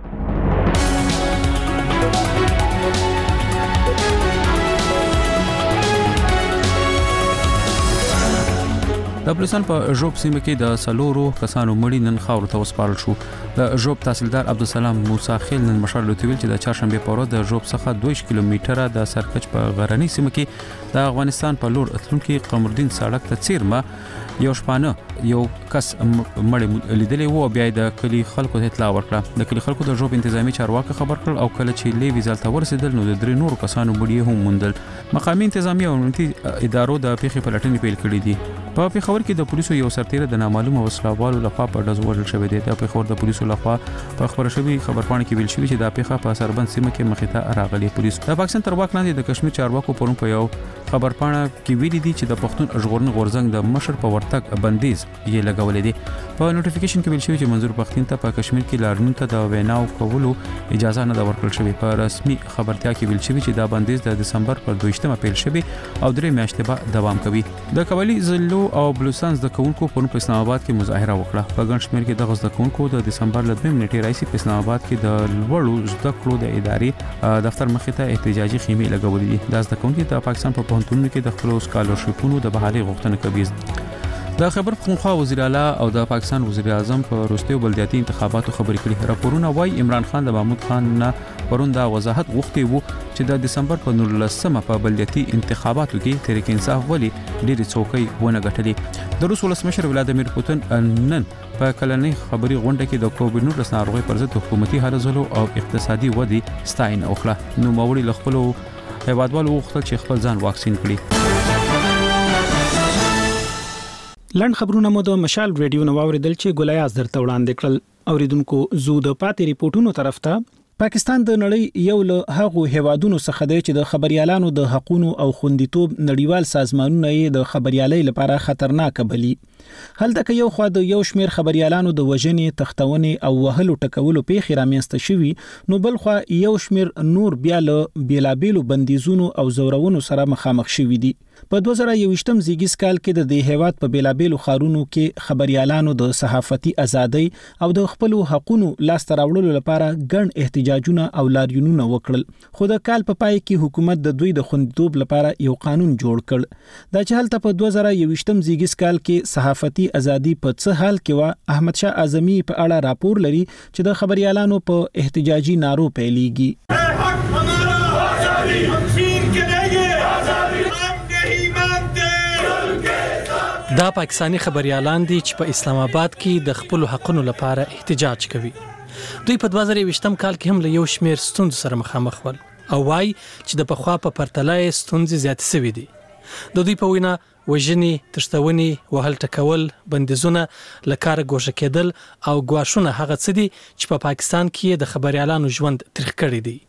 S2: د بلوچستان په ژوب سیمه کې د سلورو کسانو مړی نن خاور ته وسپارل شو. د ژوب تحصیلدار عبدالسلام موسی خیل نن مشال لوتویل چې د چهارشنبه په ورځ د ژوب څخه 2 کیلومتره د سرکچ په غرنی سیمه کې د افغانستان په لور اتلونکي قمردین سړک ته څیرمه یو شپانه یو کس مړی لیدلی وو. بیا د کلی خلکو ته اطلاع ورکړه. د کلی خلکو د ژوب انتظامی چارواکي خبر کړل او کله چې لیوی ځل ته ورسېدل نو د 3 نورو کسانو مړي هم موندل. مقامی انتظامی او امنیتي ادارو د پیښې پلټنې پیل کړې دي. په پیښور کې د پولیسو یو سرتیره د نامعلومه وسلوالو لخوا په ډز وژل شوی دی. د پیښور د پولیسو لخوا په خبر شوی خبرپاڼه کې ویل شوی چې د پیښه په سربند سیمه کې مخې ته راغلي. پولیس د پاکستان تر واک لاندې د کشمیر چارواکو پرون په یو خبرپاڼه کې ویلي دي چې د پښتون ژغورنې غورځنګ د مشر په ورتګ بندیز یې لګولې دي. په نوټیفیکیشن کې ویل شوی چې منظور پښتون ته په کشمیر کې لارډون ته د ویناو کولو اجازه نه ورکړل شوی. په رسمي خبرتیا کې ویل شوی چې دا بندیز د دسمبر پر 2 پیل شوی او 3 میاشتې به دوام کوي. د قبایلی ضلعو او بلوچستان د کوونکو په اسلام آباد کې مظاهره وکړه. په ګڼ شمېر کې د غزد کوونکو د دسمبر ل 2 نیټې راځي په اسلام آباد کې د لوړو زده کړو د ادارې دفتر مخې ته احتجاجي خیمې لګولې دي. د زده کوونکو د پاکستان په پوهنتونونو کې د خپل سکالرشپونو د بحالي غوښتنه کوي. د خبر پښتونخوا وزیر اعلی او د پاکستان وزیر اعظم په وروستیو بلدیاتي انتخاباتو خبرې کړې. راپورونه وايي عمران خان د محمود خان نه پرون دا وضاحت غوښتي وو چې د دسمبر په 19مه په بلدیاتي انتخاباتو کې تحریک انصاف ولې ډېری څوکۍ ونه ګټلې. د روس ولسمشر ولادیمیر پوتین نن په کلنۍ خبري غونډه کې د کووډ-19 ناروغي پر ضد حکومتي هلو ځلو او اقتصادي ودی ستاینه وکړه. نو موري له خپل هیوادوالو وغوښتل چې خپل ځان واکسین کړي.
S1: لند خبرونه مو د مشال ریډیو نو اوریدل چې ګولیاس درته وړاندې کړل. اوریدونکو زو د پاتې ریپورتونو طرف ته پاکستان د نړۍ یو له هغو هیوادونو څخه دی چې د خبريالانو د حقوقو او خوندیتوب نړیوال سازمانونه یې د خبريالۍ لپاره خطرناک بلی. هلته کې یو خوا د یو شمیر خبريالانو د وژنې، تختونې او وهلو ټکولو پیښې رامنځته شوي، نو بل خوا یو شمیر نور بیا له بیلابیلو بندیزونو او زورونو سره مخامخ شوي دي. په 2021م زیږیز کال کې د دې هیواد په بیلابیلو خارونو کې خبريالانو د صحافتي ازادۍ او د خپل حقوقو لاسته راوړلو لپاره ګڼ احتجاجونه او لاریونونه وکړل. خو د کال په پای کې حکومت د دوی د خوندیتوب لپاره یو قانون جوړ کړ. دا چې هلته په 2021م زیږیز کال کې صحافتي ازادي په څه حال کې و، احمد شاه اعظمي په اړه راپور لري چې د خبريالانو په احتجاجي نارو پیلېږي.
S3: دا پاکستانی خبريالان دي چې په اسلام آباد کې د خپل حقوقو لپاره احتجاج کوي. دوی په 2020م کال کې هم له یو شمیر ستونزو سره مخامخ ول او وايي چې د پخوا په پرتله ستونزې زیات شوې دي. د دوی په وینا وژنې، تښتونې، وهل ټکول، بندیزونه، لکار ګوښه کېدل او ګواښونه هغه څه دي چې په پاکستان کې د خبريالانو ژوند تریخ کړی دی.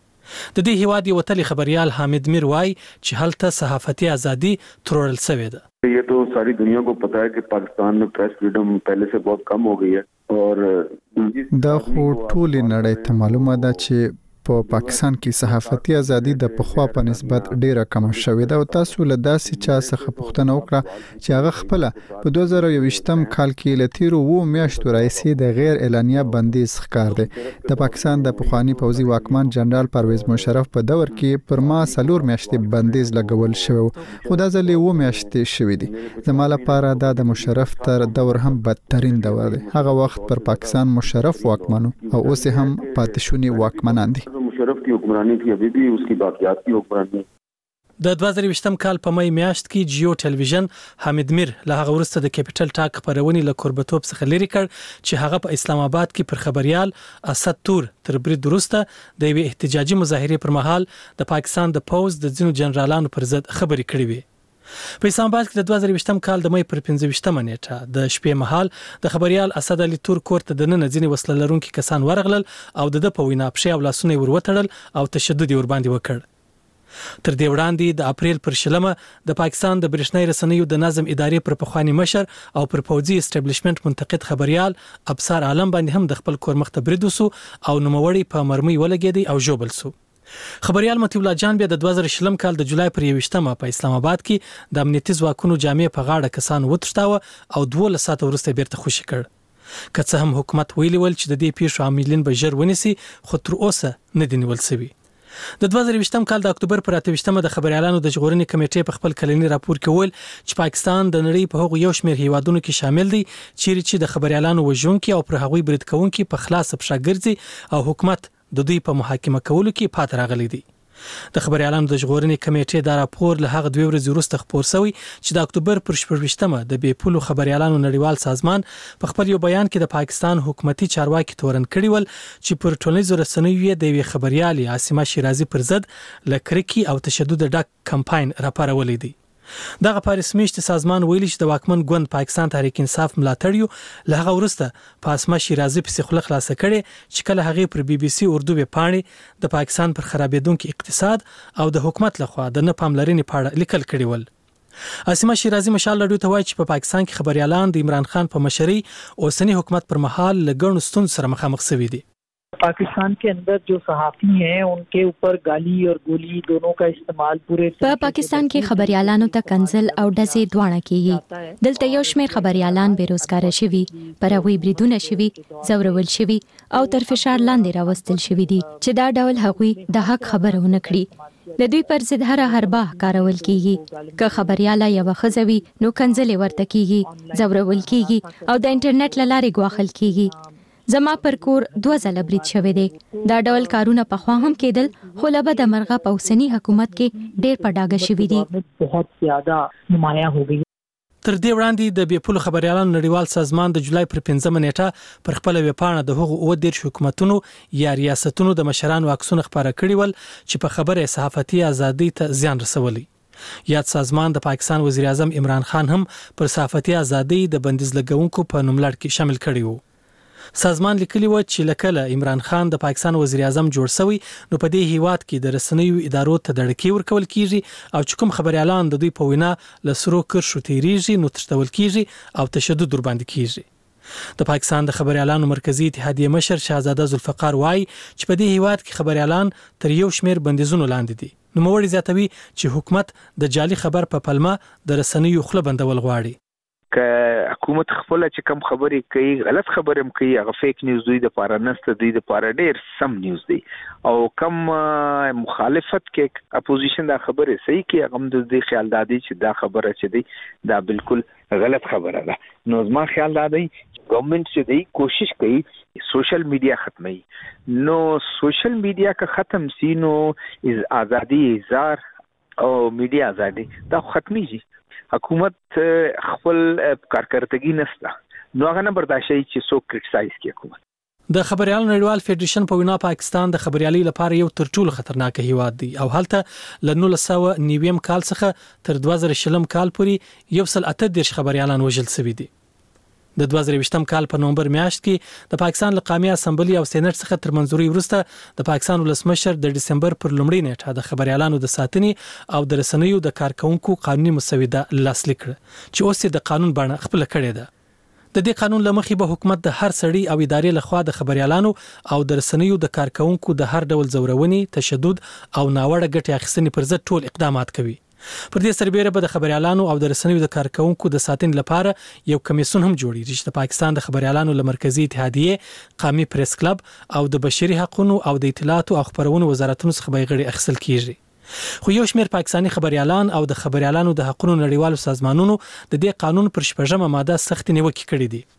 S3: د دې هیواد یو تل خبريال حامد میر وای چې هلته صحافتي ازادي ترورل شوې ده.
S6: ये तो सारी दुनिया को पता है कि पाकिस्तान में प्रेस फ्रीडम पहले से बहुत कम हो गई है और
S12: دا خو ټول نړۍ ته معلومه ده چې په پاکستان کې صحافتي ازادي د پخوا په نسبت ډیره کم شوې ده او تاسو له داسې چا څخه پوښتنه وکړه چې هغه خپل په 2021م کال کې لتیرو و میاشتو راځي د غیر اعلانیه بندیز ښکار دی. د پاکستان د پخوانی پوځي واکمن جنرال پرویز مشرف په دور کې پر ما 4 میاشتې بندیز لګول شو، خو دا ځل و میاشتې شوې دي. زما لپاره دا د مشرف تر دور هم بدترین دور دی. هغه وخت پر پاکستان مشرف واکمنو او اوس هم پاتشونی واکمنان دي.
S6: मुशर्रफ की हुक्मरानी थी, अभी भी उसकी बाकियात की हुक्मरानी.
S3: د 2020م کال په مې میاشت کې جیو ټلویزیون حامد میر له هغه وروسته د کیپټل ټاک خبرونې له کوربتوب څخه لري کړ چې هغه په اسلام آباد کې پر خبريال اسد تور تر برید وروسته د یو احتجاجي مظاهره پر مهال د پاکستان د پوز د ځینو جنرالانو پر ضد خبرې کړې وي. په اسلام آباد کې د 2020م کال د مې پر 15مه نیټه د شپې مهال د خبريال اسد علي تور کوړه د نن ځینې وسله لرونکي کسان ورغلل او د په وینا پښې او لاسونه وروتړل او تشدد ور باندې وکړ. تر دې وړاندې د اپریل پر 10مه د پاکستان د برېښنايي رسنیو د نظم ادارې پر پخوانی مشر او پر پوځي اسټابلیشمنت منتقد خبريال ابصار عالم باندې هم د خپل کور مخ ته برید وسو او نوموړی په مرمۍ ولګېدی او ژوبل سو. خبريال متي الله جان بیا د 2020 کال د جولای پر 21مه په اسلام آباد کې د امنیتي ځواکونو جامع په غاړه کسان وتښتاوه او 12 ساعت وروسته بیرته خوشي کړ که څه هم حکومت ویلي ول چې د دې پیښو عاملین به ژر ونیسي خو تر اوسه نه دي نیول شوي د 2020 کال د اکتوبر پر 28مه د خبريالانو د ژغورنې کمیټې په خپل کلنی راپور کې ویل چې پاکستان د نړۍ په هغو یو شمېر هیوادونو کې شامل دی چې د خبريالانو وژونکي او پر هغوی برید کوونکي په خلاص پښه ګرځي او حکومت د دوی په محاکمه کولو کې پات راغلی دی د خبريالانو د ژغورنې کمیټې دا راپور له هغه 2 ورځې وروسته خپور شوی چې د اکتوبر پر 28مه د بیپولو خبريالانو نړیوال سازمان په خپل یو بیان کې د پاکستان حکومتي چارواکي تورن کړي ول چې پر ټولنیزو رسنیو د وی خبريالي عاصمه شیرازي پر ضد لکرکی او تشدد ډک کمپاین راپارولې دي دغه پاریسمیشت سازمان ویلي چې د واکمن ګوند پاکستان تحریک انصاف ملاتړیو له هغه وروسته پاسما شیرازي په خله خلاصه کړي چې کله هغه پر بي بي سي اردو به پاڼې د پاکستان پر خرابېدونکو اقتصاد او د حکومت لخوا د نه پاملرنې په اړه لیکل کړي ول عاصمه شیرازي مشال لډو ته وایي چې په پاکستان کې خبريالان د عمران خان په مشرۍ اوسنی حکومت پر مهال لګڼو ستونزو سره مخامخ شوي دي
S9: पाकिस्तान के अंदर जो सहाफ़ी हैं उनके ऊपर गाली और गोली दोनों का इस्तेमाल पूरे
S7: په پاکستان کې خبريالانو ته کنزل او ډزې دواړه کیږي دلته یو شمېر خبريالان بیروزګار شوي پر هغوی بریدونه شوي زورول شوي او تر فشار لاندې راوستل شوي دي چې دا ډول هغوی د حق خبره ونه کړي د دوی پر ضد هر حربه کارول کیږي که خبرياله یو خزوي نو کنزل ورته کیږي زورول کیږي او د انټرنیټ لارې غواخل کیږي زما پر کور 2 ځله برید شوی دی دا ډول کارونه په خوا هم کېدل خو لبه د مرغه په اوسنی حکومت کې ډېر په ډاګه شوی دي
S9: बहुत ज्यादा नुमाया हो गई
S3: تر دې وړاندې د بیپولو خبريالانو نړیوال سازمان د جولای پر 15مه نیټه پر خپل ویبپاڼه د هغو 30 حکومتونو یا ریاستونو د مشرانو عکسونه خبره کړي ول چې په خبره صحافتي ازادي ته زیان رسولي یاد سازمان د پاکستان وزیر اعظم عمران خان هم پر صحافتي ازادي د بندیز لګونکو په نوملړ کې شامل کړي وو سازمان لیکلی و چې لکه عمران خان د پاکستان وزیر اعظم جوړ شوی نو په دې هیواد کې د رسنیو ادارو ته دړکی ورکول کیږي او چې کوم خبريالان د دوی په وینا لسرو کرشو تیریږي نو تشتول کیږي او تشدد ور باندې کیږي د پاکستان د خبريالانو مرکزی اتحادیه مشر شهزاده ذوالفقار وای چې په دې هیواد کې خبريالان تر یو شمېر بندیزونو لاندې دي نو موري زیاتوي چې حکومت د جعلي خبر په پلمه د رسنیو خله بندول غواړي
S10: که حکومت خپل چې کم خبرې کوي غلط خبرې هم کوي هغه فیک نیوز دوی د پاره نسته دوی د پاره ډېر سم نیوز دی او کم مخالفت کې اپوزیشن دا خبره صحیح کوي هغه د دې خیال دادی چې دا خبره چې دی دا بالکل غلط خبره ده نو زما خیال دادی گورنمنت چې دی کوشش کوي سوشل میډیا ختمي نو سوشل میډیا کا ختم سي نو ازادي اظهار او میډیا ازادي دا ختمي شي حکومت خپل کارکړتګي نسته نو هغه نه برداشت چې څوک کرټیسایز کوي حکومت
S3: د خبريالانو نړیوال فدریشن په وینا پاکستان د خبريالي لپاره یو تر ټولو خطرناک هیواد دی او هلته ل 1990 کال څخه تر 2020 کال پورې 138 خبريالان وژل شوي دي د 2020 کال په نومبر میاشت کې د پاکستان لقامي اسمبلی او سېنات څخه تر منځوري وروسته د پاکستان ولسمشر د دسمبر پر لومړۍ نیټه د خبريالانو د ساتنې او د رسنیو د کارکونکو قانوني مسوده لاسلیک کړ چې اوس د قانون بڼه خپل کړې ده د دې قانون لمخې به حکومت د هر سړي او ادارې لخوا د خبريالانو او د رسنیو د کارکونکو د هر ډول زورونې تشدد او ناوړه ګټې اخیستنې پر ضد ټول اقدامات کوي پر دې سربېره به د خبريالانو او د رسنیو د کارکونکو د ساتنې لپاره یو کمیسیون هم جوړیږي چې د پاکستان د خبريالانو لمرکزی اتحادیه قومي پریس کلب او د بشري حقوقو او د اطلاعات او خبرونو وزارتونو څخه به غړي اخیستل کیږي خو یو شمېر پاکستاني خبريالان او د خبريالانو د حقوقو نړیوالو سازمانونو د دې قانون پر 14مه ماده سخت نیوکه کړې دي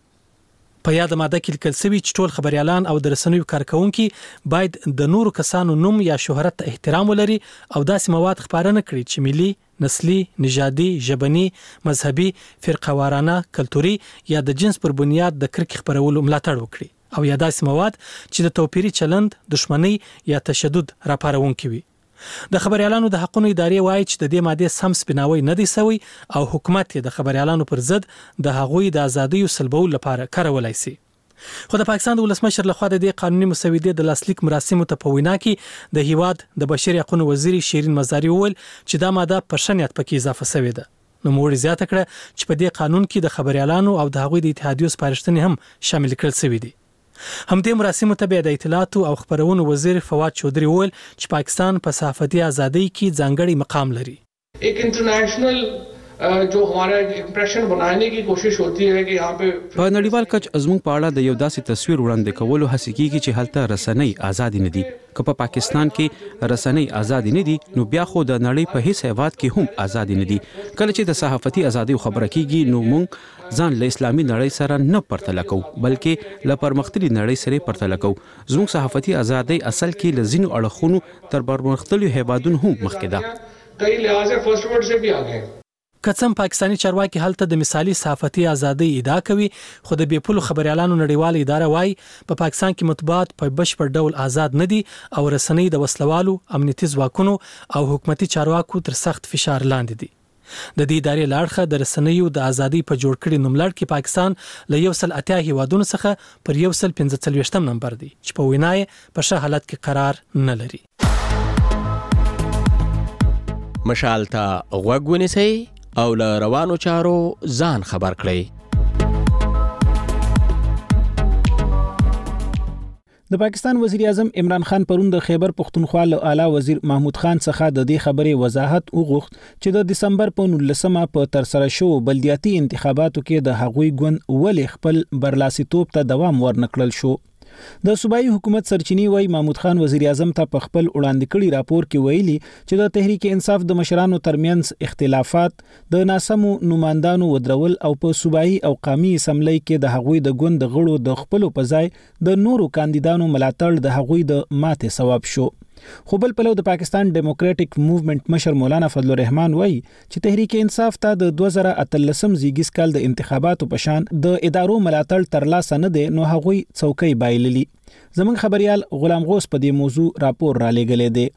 S3: په یاد ماده کې لیکل شوی چې ټول خبريالان او د رسنیو کارکونکو باید د نورو کسانو نوم یا شهرت ته احترام ولري او داسې مواد خبره نه کړي چې ملي نسلی نژادي ژبني مذهبي فرقوارانه کلتوري یا د جنس پر بنیاد د کرکې خبرولو ملاتړ وکړي او یا داسې مواد چې د توپیري چلند دښمنۍ یا تشدد راپارونکي وي د خبريالانو د حقوقو ادارې وایي چې د دې ماده سم سپیناوي نه دی سوی او حکومت د خبريالانو پر ضد د هغوی د ازادۍ سلبولو لپاره کارولای شي خو د پاکستان د ولسمشر لخوا د دې قانوني مسودې د لاسلیک مراسمو ته په وینا کې د هیواد د بشري حقوقو وزیر شیرین مزاری وویل چې دا ماده په شنیات پکې اضافه شوې ده نو موږ زیاته کړه چې په دې قانون کې د خبريالانو او د هغوی د اتحادیو سپارښتنې هم شامل کړل شوې دي همدې مراسمو ته د اطلاعات او خبرونو وزیر فواد چودھری وویل چې پاکستان په صحافتي ازادۍ کې ځانګړی مقام لري.
S4: एक इंटरनेशनल जो हमारा इंप्रेशन बनाने की कोशिश होती है कि यहाँ पे
S2: په نړیوال کچ زموږ په اړه د یو داسې تصویر وړاندې کولو هڅه کیږي چې هلته رسنۍ آزاد نه دي. که په پاکستان کې رسنۍ آزاد نه دي نو بیا خو د نړۍ په هیڅ هیواد کې هم آزاد نه دي. کله چې د صحافتي ازادۍ خبره کیږي نو موږ ځان له اسلامي نړۍ سره نه پرتله کوو بلکې له پرمختللي نړۍ سره پرتله کوو. زموږ صحافتي ازادۍ اصل کې له ځینو اړخونو تر پرمختللي هیوادونو هم مخکې ده.
S4: कई लिहाज से फर्स्ट वर्ल्ड से भी आगे हैं.
S3: کڅم پاکستانی چارواکي هلته د مثالی صحافتي ازادۍ ادعا کوي خو د بیپولو خبريالانو نړیوال اداره وايي په پاکستان کې مطبوعات په بشپړ ډول آزاد نه دي او رسنۍ د وسلوالو امنیتي ځواکونو او حکومتي چارواکو تر سخت فشار لاندې دي. د دې ادارې لاړخه د رسنیو د ازادۍ په جوړ کړي نوملړ کې پاکستان له 180 هیوادونو څخه پر 145 نمبر دی چې په وینای په ښه حالت کې قرار نه لري.
S8: مشال ته غوږ ونیسئ او له روانو چارو ځان خبر کړئ.
S1: د پاکستان وزیر اعظم عمران خان پرون د خیبر پختونخوا له اعلی وزیر محمود خان څخه د دې خبرې وضاحت وغوښت چې د دسمبر په 19مه په ترسره شو بلدیاتي انتخاباتو کې د هغوی ګوند ولې خپل برلاسیتوب ته دوام ورنکړل شو. د صوبایي حکومت سرچینی وای محمود خان وزیر اعظم ته په خپل وړاندې کړي راپور کې ویلي چې د تحریک انصاف د مشرانو ترمنځ اختلافات د ناسمو نوماندانو ودرول او په صوبایي او قومي اسمبلی کې د هغوی د ګوند غړو د خپل په ځای د نورو کاندیدانو ملاتړ د هغوی د ماته سبب شو. خو بل پلو د پاکستان ډیموکراټک موومېنټ مشر مولانا فضل الرحمن وای چې تحریک انصاف ته د 2013 زیږیز کال د انتخاباتو په شان د ادارو ملاتړ ترلاسه نه دي نو هغوی څوکۍ بایللي. زمون خبريال غلام غوث په دې موضوع راپور را لېږلې دی.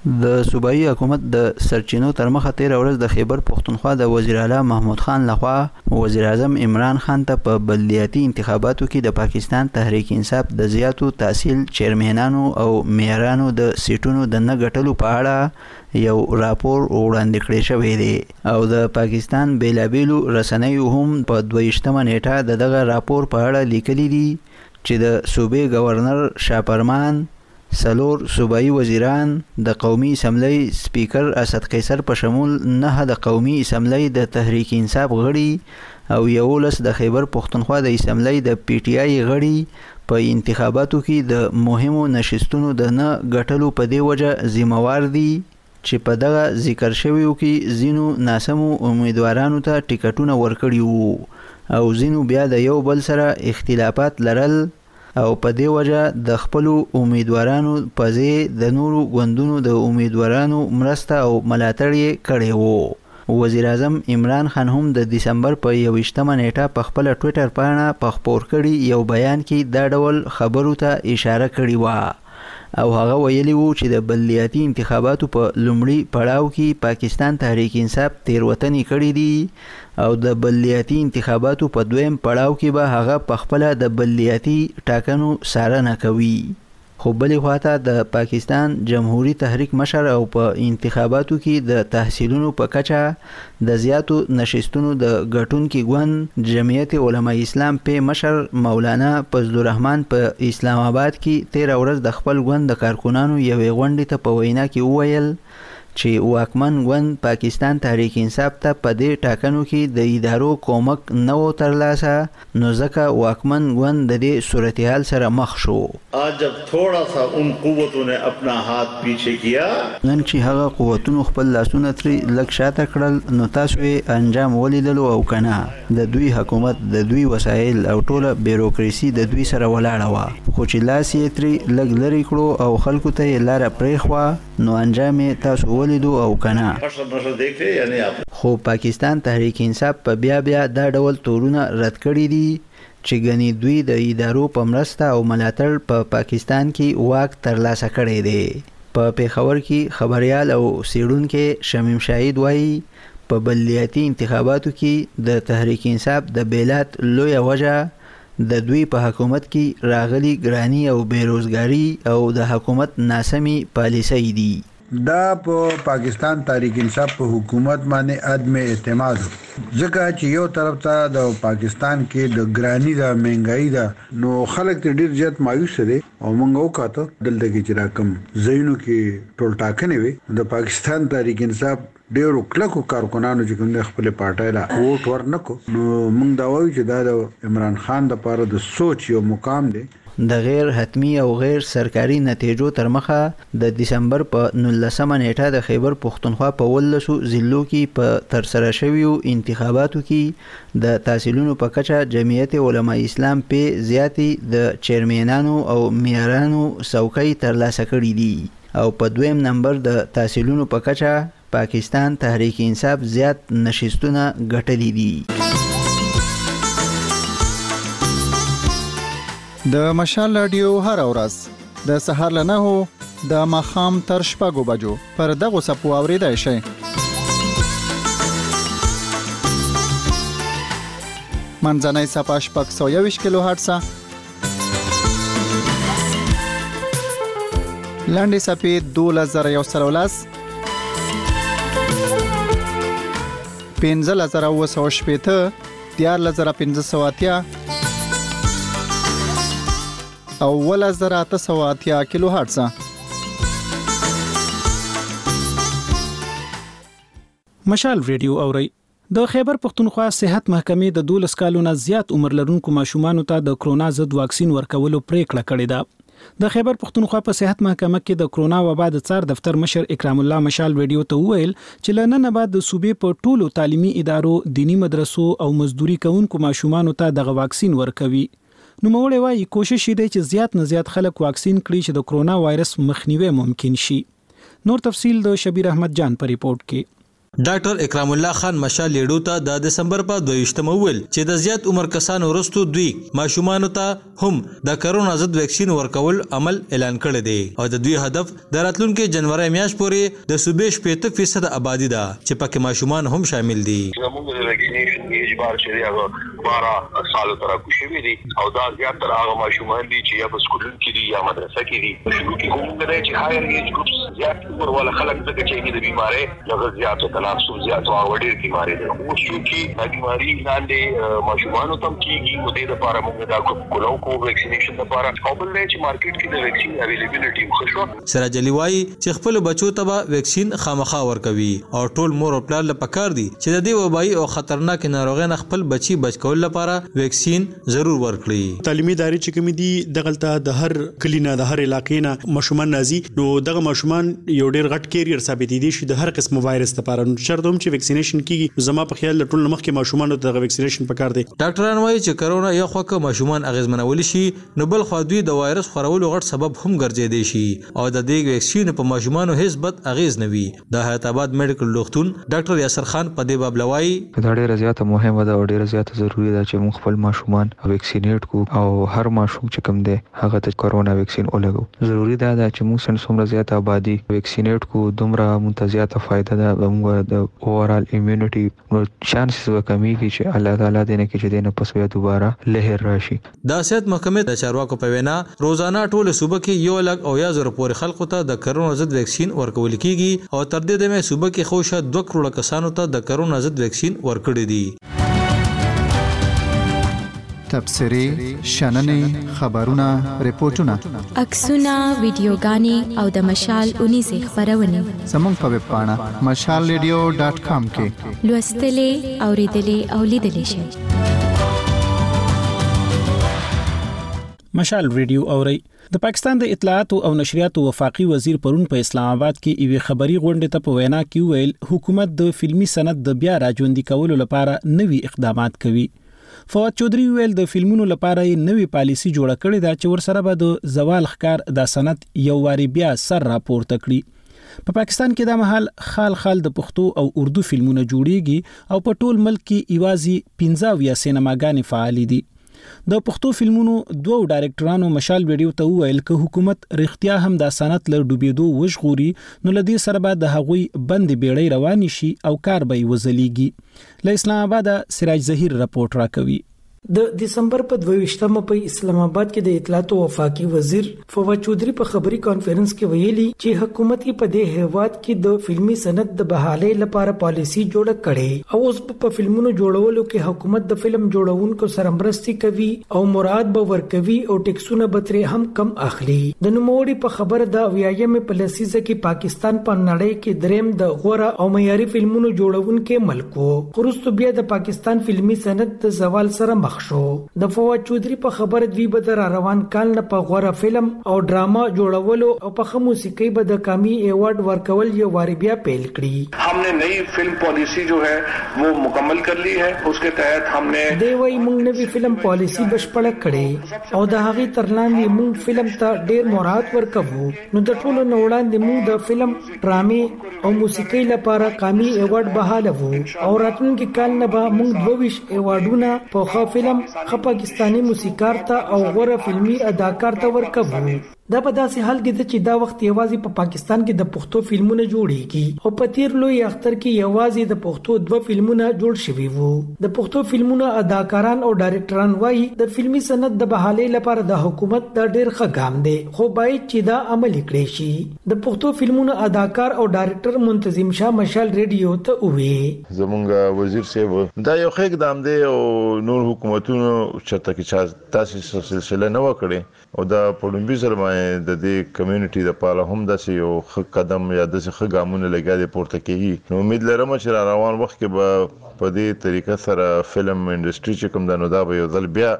S11: د صوبایي حکومت د سرچینو تر مخه 13 ورځ د خیبر پختونخوا د وزیر اعلی محمود خان لخوا وزیر اعظم عمران خان ته په بلدیاتي انتخاباتو کې د پاکستان تحریک انصاف د زیاتو تحصیل چیرمنانو او میارانو د سیټونو د نه ګټلو په اړه یو راپور وړاندې کړی شوی دی او د پاکستان بیلابیلو رسنیو هم په 22مه نیټه دغه راپور په اړه لیکلي دي چې د صوبې گورنر شاپرمان سلور صوبایي وزیران د قومي اسمبلی سپیکر اسد قیصر په شمول 9 د قومي اسمبلی د تحریک انصاف غړي او 11 د خیبر پختونخوا د اسمبلی د پی ټی آی غړي په انتخاباتو کې د مهمو نشستونو د نه ګټلو په دی وجه ذمہوار دي چې په دغه ذکر شویو کې زینو ناسمو امیدوارانو ته ټیکټونه ورکړي وو او زینو بیا د یو بل سره اختلافات لرل او په دې وجه د خپل امیدوارانو په ځای د نورو غوندونو د امیدوارانو مرسته او ملاتړ کړي وو. وزیر اعظم عمران خان هم د دسمبر په 21مه نیټه په خپل ټوئیټر باندې په خبر کړي یو بیان کې دا ډول خبرو ته اشاره کړې و او هغه ویلي وو چې د بلدیاتي انتخاباتو په لومړي پړاو کې پاکستان تحریک انصاف تیروتنې کړې دي او د بلدیاتي انتخاباتو په دویم پړاو کې به هغه په خپل د بلدیاتي ټاکنو څارنه کوي. خو بلې خواته د پاکستان جمهوریت تحریک مشر او په انتخاباتو کې د تحصیلونو په کچه د زیاتو نشستونو د ګټونکي ګوند جمعیت علماء اسلام په مشر مولانا فضل الرحمن په اسلام آباد کې 13 ورځ د خپل ګوند د کارکونانو یوې غونډې ته په وینا کې وویل چې واکمن ګوند پاکستان تحریک انصاف ته په دې ټاکنو کې د ادارو کومک نه و ترلاسه نو ځکه واکمن ګوند د دې صورتحال سره مخ شو.
S24: आज जब थोड़ा सा उन قوتوں نے अपना हाथ पीछे किया
S11: نن چې هغه قوتونو خپل لاسونه ترې لږ شاته کړل نو تاسو یې انجام ولیدلو او کنه د دوی حکومت د دوی وسایل او ټوله بیروکراسي د دوی سره ولاړه وه خو چې لاس یې ترې لږ لرې کړو او خلکو ته یې لاره پرېښوه نو انجام یې تاسو ولیدو او کنه. خو پاکستان تحریک انصاف په بیا دا ډول تورونه رد کړي دي چې غني دوی د ادارو په مرسته او ملاتړ په پاکستان کې واک ترلاسه کړی دی. په پیښور کې خبريال او سیډونکو شمیم شاهید وایي په بلدیاتي انتخاباتو کې د تحریک انصاف د بیلات لوی وجه د دوی په حکومت کې راغلي ګرانی او بیروزګاری او د حکومت ناسمي پالیسۍ دي.
S13: دا په پاکستان تحریک انصاف په حکومت باندې عدم اعتماد ځکه چې یو طرف ته د پاکستان کې د ګرانی د مهنګای دا نو خلک ډیر زیات مایوس دي او موږ وکړو دلته کې چې راکم زینو کې ټول ټاکنې وي د پاکستان تحریک انصاف ډیرو کلکو کارکونانو چې کوم خپل پارټای لا ووټ ورنکو نو موږ دا وایو چې دا د عمران خان د لپاره د سوچ یو مقام دی
S11: د غیر حتمی او غیر سرکاري نتیجو تر مخه د دسمبر په 19 نیټه د خیبر پختونخوا په ولسو ضلعو کې په تر سره شویو انتخاباتو کې د تحصیلونو په کچه جمعیت علماء اسلام په زیاتی د چیرمنانو او میارانو څوکۍ ترلاسه کړې دي او په دویم نمبر د تحصیلونو په کچه پاکستان تحریک انصاف زیات نشستونه ګټلې دي.
S12: د مشال رادیو هر ورځ د سهار له 9 د ماخام تر 6 بجو پر دغه سپو اوریدای شي. منځنۍ صفه شپږ 120 کیلو هرتز، لاندې صفه 2113 15,980 13,580 او 1,880 کیلو هرتز.
S1: مشال ریډیو اوري. د خیبر پختونخوا صحت محکمې د 12 کالونو زیات عمر لرونکو ماشومانو ته د کرونا ضد واکسین ورکولو پریکړه کړې ده. د خیبر پختونخوا په صحت محکمه کې د کرونا وبا د څار دفتر مشر اکرام الله مشال ریډیو ته وویل چې لنن بعد د صوبې په ټولو تعلیمي ادارو، دینی مدرسو او مزدوري کوونکو ماشومانو ته د واکسین ورکوي. نو موږ وايي کوشش دې چې زیات نه زیات خلک واکسین کړي چې د کرونا وایرس مخنیوي ممکن شي. نور تفصیل د شبیر احمد جان په ریپورت کې.
S14: ډاکټر اکرام الله خان مشال لیډو ته د دسمبر په 22 ول چې د زیات عمر کسانو ورستو دوی ماشومانو ته هم د کرونا ضد ویکسین ورکول عمل اعلان کړی دی او د دوی هدف د راتلونکي جنوري میاشت پورې د صوبې 70% آبادی ده چې پکې ماشومان هم شامل دي.
S15: زموږ د ویکسینیشن اجبار چې هغه 12 سال تر کوشش دي او دا زیات تر هغه ماشومان دي چې یا په سکول کې دي یا مدرسه کې دي. شروع کې کوم نه چې هایر ایج ګروپس زیات عمر ولا خلک ځکه چې د بیماری لږ زیات تناسب زیات او وړي بیماری ده. او چې د بیماری لاندې ماشومان تم کیږي نو د لپاره موږ دا کو ویکسینیشن لپاره او بل چې مارکیټ کې د ویکسین اویلیبিলিټي خوشو.
S14: سراج علي وايي چې خپل بچو ته ویکسین خامخا ورکوي او ټول مور او پلار له پکار دي چې د دې وبایي او خطرناک ناروغۍ نه خپل بچي بچ کول لپاره ویکسین ضرور ورکړي.
S17: تعلیمي ادارې چې کوم دي دغلطه د هر کلینا د هر علاقې نه ماشومان نازي نو دغه ماشومان یو ډیر غټ کیریئر ثابت دي شي د هر قسم وایرس لپاره شرط هم چې ویکسینیشن کیږي. زما په خیال ټول مخکې ماشومان ته ویکسینیشن پکار دي.
S14: ډاکټران وايي چې کرونا یو خوکه ماشومان اغیزمنول شي نو بل خو دوی د وایرس خورولو غټ سبب هم ګرځیدي شي او د دې ویکسین په ماشومان هیڅ بد اغیز نه وي. د حیات آباد میډیکل روغتون ډاکټر یاسر خان په دې باب لوي
S25: دا ډیره زیاته مهمه ده او ډیره زیاته ضروری ده چې موږ خپل ماشومان ویکسینیټ کو او هر ماشوم چې کوم دی هغه ته کرونا ویکسین ولګو. ضروری ده چې موږ څومره زیاته آبادی ویکسینیټ کو دومره متزیاته فائدہ ده موږ د اوورال ایمیونټي نو چانسز وکمیږي چې الله تعالی دې نه کې چې دینه پس بیا دوباره لهر راشي.
S14: د صحت محکمې د چارواکو په وینا روزانه ټول صوبه کې 1,000 پورې خلکو ته د کرونا ضد ویکسین ورکول کیږي او تر دې دمه صوبه کې خوشا 2 کروڑ کسانو ته د کرونا ضد ویکسین ورکړي دي.
S12: تبصری، شننې، خبرونه، ریپورتونه،
S7: عکسونه، ویډیوګانې او د مشال 19 خبرونه
S12: زموږ په ویب پاڼه mashalradio.com کې
S7: لوستلې، اوریدلې او لیدلې شئ.
S1: مشال ریډیو اوري. د پاکستان د اطلاعات او نشریات وفاقي وزیر پرون په اسلام آباد کې ایوي خبري غونډه ته په وینا کې ویل حکومت د فلمي سند د بیا راژوندي کولو لپاره نوي اقدامات کوي. فواد چودري ویل د فلمونو لپاره نوې پالیسی جوړه کړې ده چې ورسره به د زوال ښکار د سند یو واری بیا سر راپورته کړي. په پاکستان کې د مهال خال د پښتو او اردو فلمونه جوړیږي او په ټول ملک کې ایوازي 15 سینماګانې فعال دي. د پښتو فلمونو دوه ډایرکټرانو مشال ویډیو ته ویل ک حکومت رښتیا هم د صنعت له ډوبېدو وژغوري نو لدی سره به د هغوی بند بیړۍ روان شي او کار به وزلیږي. له اسلام آباد سراج ظهیر رپورت راکوي.
S16: د دسمبر په 22مه په اسلام آباد کې د اطلاعات او وفاقي وزیر فواد چودھری په خبري کانفرنس کې ویلي چې حکومت یې په دې هیواد کې د فلمي صنعت د بحالۍ لپاره پالیسي جوړه کړې او اوس په فلمونو جوړولو کې حکومت د فلم جوړونکو سره مرستي کوي او مراد به ورکوي او ټیکسونه به ترې هم کم اخلي. د نوموړي په خبره د 20مې په لسیزه کې پاکستان په نړۍ کې دریم د غوره او معیاري فلمونو جوړونکو ملک وو. وروسته بیا د پاکستان فلمي صنعت د زوال سره مخ شو. د فواد چودھری په خبره دوی به د روان کال نه په غوړه فلم او ډراما جوړولو او په خمو موسیقي به د کامی ایوارډ ورکول یو واری بیا پیل کړی.
S4: हमने नई फिल्म पॉलिसी जो है वो मुकम्मल कर ली है. उसके तहत हमने
S16: دوی موږ نوې فلم پالیسی بشپړه کړې او د هغې ترلاندې موږ فلم ته ډېر مراد ورکوو. نو د ټولو نه وړاندې موږ د فلم ډرامې او موسیقي لپاره کامی ایوارډ بحالوو او راتلونکي کال نه به موږ 22 ایوارډونه په ښه فلم ښه پاکستاني موسیقار ته او غوره فلمي اداکار ته ورکوو. دا په داسې حال کې چې دا وخت یوازې په پاکستان کې د پښتو فلمونه جوړيږي او په تیر لوی اختر کې یوازې د پښتو 2 فلمونه جوړ شوي وو. د پښتو فلمونو اداکاران او ډایرکټران وایي د فلمي صنعت د بحالۍ لپاره د حکومت د ډېر ښه ګام دی خو باید چې دا عملي کړی شي. د پښتو فلمونو اداکار او ډایرکټر منتظم شاه مشال ریډیو ته وې
S18: زمونږ وزیر صاحب دا یو ښه اقدام دی او نور حکومتونو چرته کې تاسو سلسله نه وکړي او دا پړمبي سره د دې کمیونټي د پاله هم داسې یو ښه قدم یا داسې ښه ګامونه لګیا دي پورته کیږي. نو امید لرم چې روان وخت کې به په دې طریقه سره فلم انډستری چې کوم د نو دا به یو ځل بیا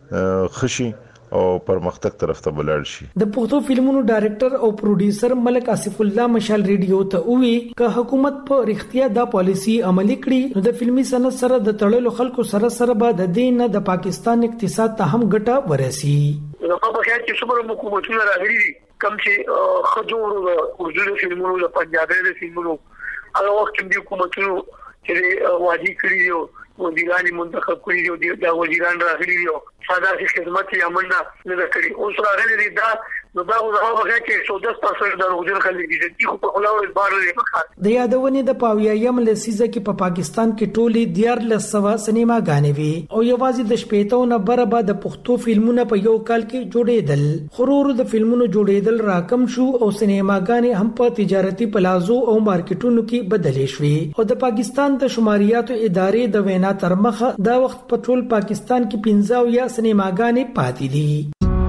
S18: خشي او پرمختګ طرف ته بلل شي.
S16: د پښتو فلمونو ډایرکټر او پروډوسر ملک آصف الله مشال ریډیو ته وی ک حکومت په رښتیا دا پالیسی عملي کړي نو د فلمي صنعت سره د تړلو خلکو سره به د دین د پاکستان اقتصاد ته هم ګټه ورسي.
S19: نو په خیال کې څومره حکومتونه راغلي دي کم چې خجور د اردو د فلمونو د پنجابي د فلمونو هغه وخت کې حکومتونو چې واجی کړی دي وزیران منتخب کړی دي دا وزیران راغلي دي ساده خدمت یې عملنا نه کړی اوس راغلي دي دا نو دا هغه وخت کې 14% د روزن خلک دي چې په خلاوه بار لري.
S16: د یادونې د پاویایم لسیزه کې په پاکستان کې ټولي 1400 سینماګانې وي او یوازې د شپېتو نه برابر د پښتو فلمونه په یو کال کې جوړېدل. خرور د فلمونو جوړېدل راکم شو او سینماګانې هم په تجارتي پلازو او مارکیټونو کې بدلې شوې او د پاکستان د شماریاتو ادارې د وینا تر مخه دا وخت په ټول پاکستان کې 15 یا سینماګانې پاتې دي.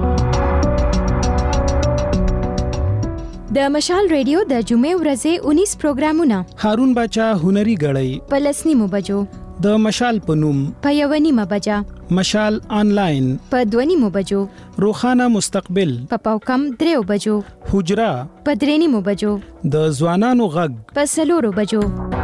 S7: د مشال ریډیو د جمعې ورځې 19 پروګرامونه
S1: هارون باچا هنري غړی
S7: په لسنیمو بجو
S1: د مشال پنوم
S7: په یونیمه بجا
S1: مشال آنلاین
S7: په 2 بجو
S1: روخانه مستقبل
S7: په پاوکم 3 بجو
S1: حجرا
S7: په 3 بجو
S1: د ځوانانو غږ
S7: په 4 بجو.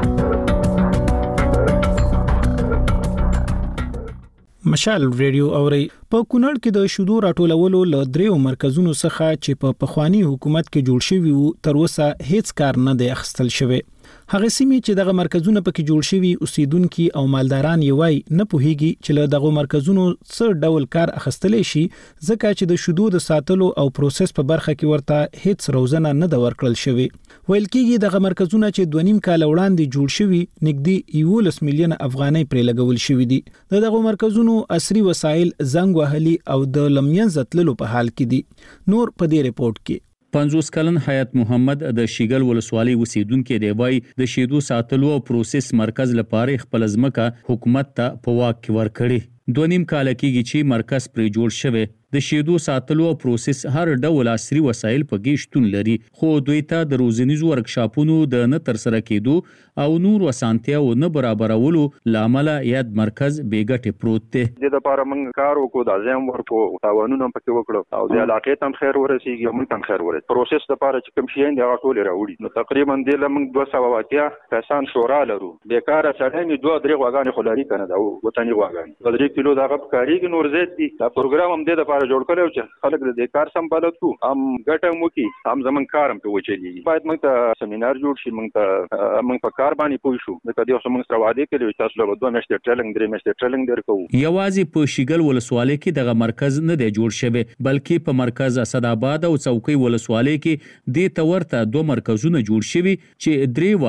S1: مشال ریډیو اوري په کونړ کې د شودو راټولولو ل دریو مرکزونو څخه چې په پخوانی حکومت کې جوړ شوی وو تر اوسه هیڅ کار نه دی اخستل شوی. هغه سیمې چې دغه مرکزونه پکې جوړ شوي اوسیدونکو او مالداران یې وای نه پوهیږي چې له دغه مرکزونو څه ډول کار اخستلې شي ځکه چې د شودو د ساتلو او پروسس په برخه کې ورته هیڅ روزنه نه د ورکړل شوی. ویل کېږي دغه مرکزونه چې 2.5 کال وړاندې جوړ شوي نږدې 11 میلیون افغانۍ پرې لګول شوی دي. دغه مرکزونو عصري وسایل زنګ وهلي او د لمین زتللو په حال کې دي. نور په دې ریپورت کې
S21: 50 کلن حیات محمد د شیګل ولسوالۍ اوسیدونکو دی وای د شیدو ساتلو او پروسس مرکز لپاره خپل ځمکه حکومت ته په واک کې ورکړي. 2.5 کال کېږي چې مرکز پرې جوړ شوی. د شیدو ساتلو او پروسس هر ډول عصري وسایل پکې شتون لري خو دوی ته د روزنیزو ورکشاپونو د نه تر سره کېدو او نور وسانتیا او نه برابرولو لامل یاد مرکز بیګټه پروت دی.
S22: د لپاره موږ کار وکړو د ځم ورکو تاوانونه پکې وکړو او د علاقې تم خیر ورسیږي موږ تم خیر ورسیږي. پروسس لپاره چې کوم شي نه غټول راوړي نو تقریبا د لمن 200 کسان شورا لرو. بیکاره سړی نه 2-3 غواګانې خلاري کنه دا وطني غواګانې 3 کیلو دا غب کاریږي نور زیات دي. دا پروګرام هم د لپاره جوړ کړو چې خلک د کار سمبالت کو هم ګټه مو کی هم زمون کارم په وچلی باید موږ ته سیمینار جوړ شي موږ په کار باندې پوه شو د کدی اوس موږ سره وعده کړی تاسو له 2 میاشتې ټریننګ 3 میاشتې ټریننګ درکو.
S21: یوازې په شیګل ولسوالۍ کې دغه مرکز نه دی جوړ شوی بلکې په مرکز اسداباد او څوکۍ ولسوالۍ کې د تورته 2 مرکزونه جوړ شوي چې 3 واړه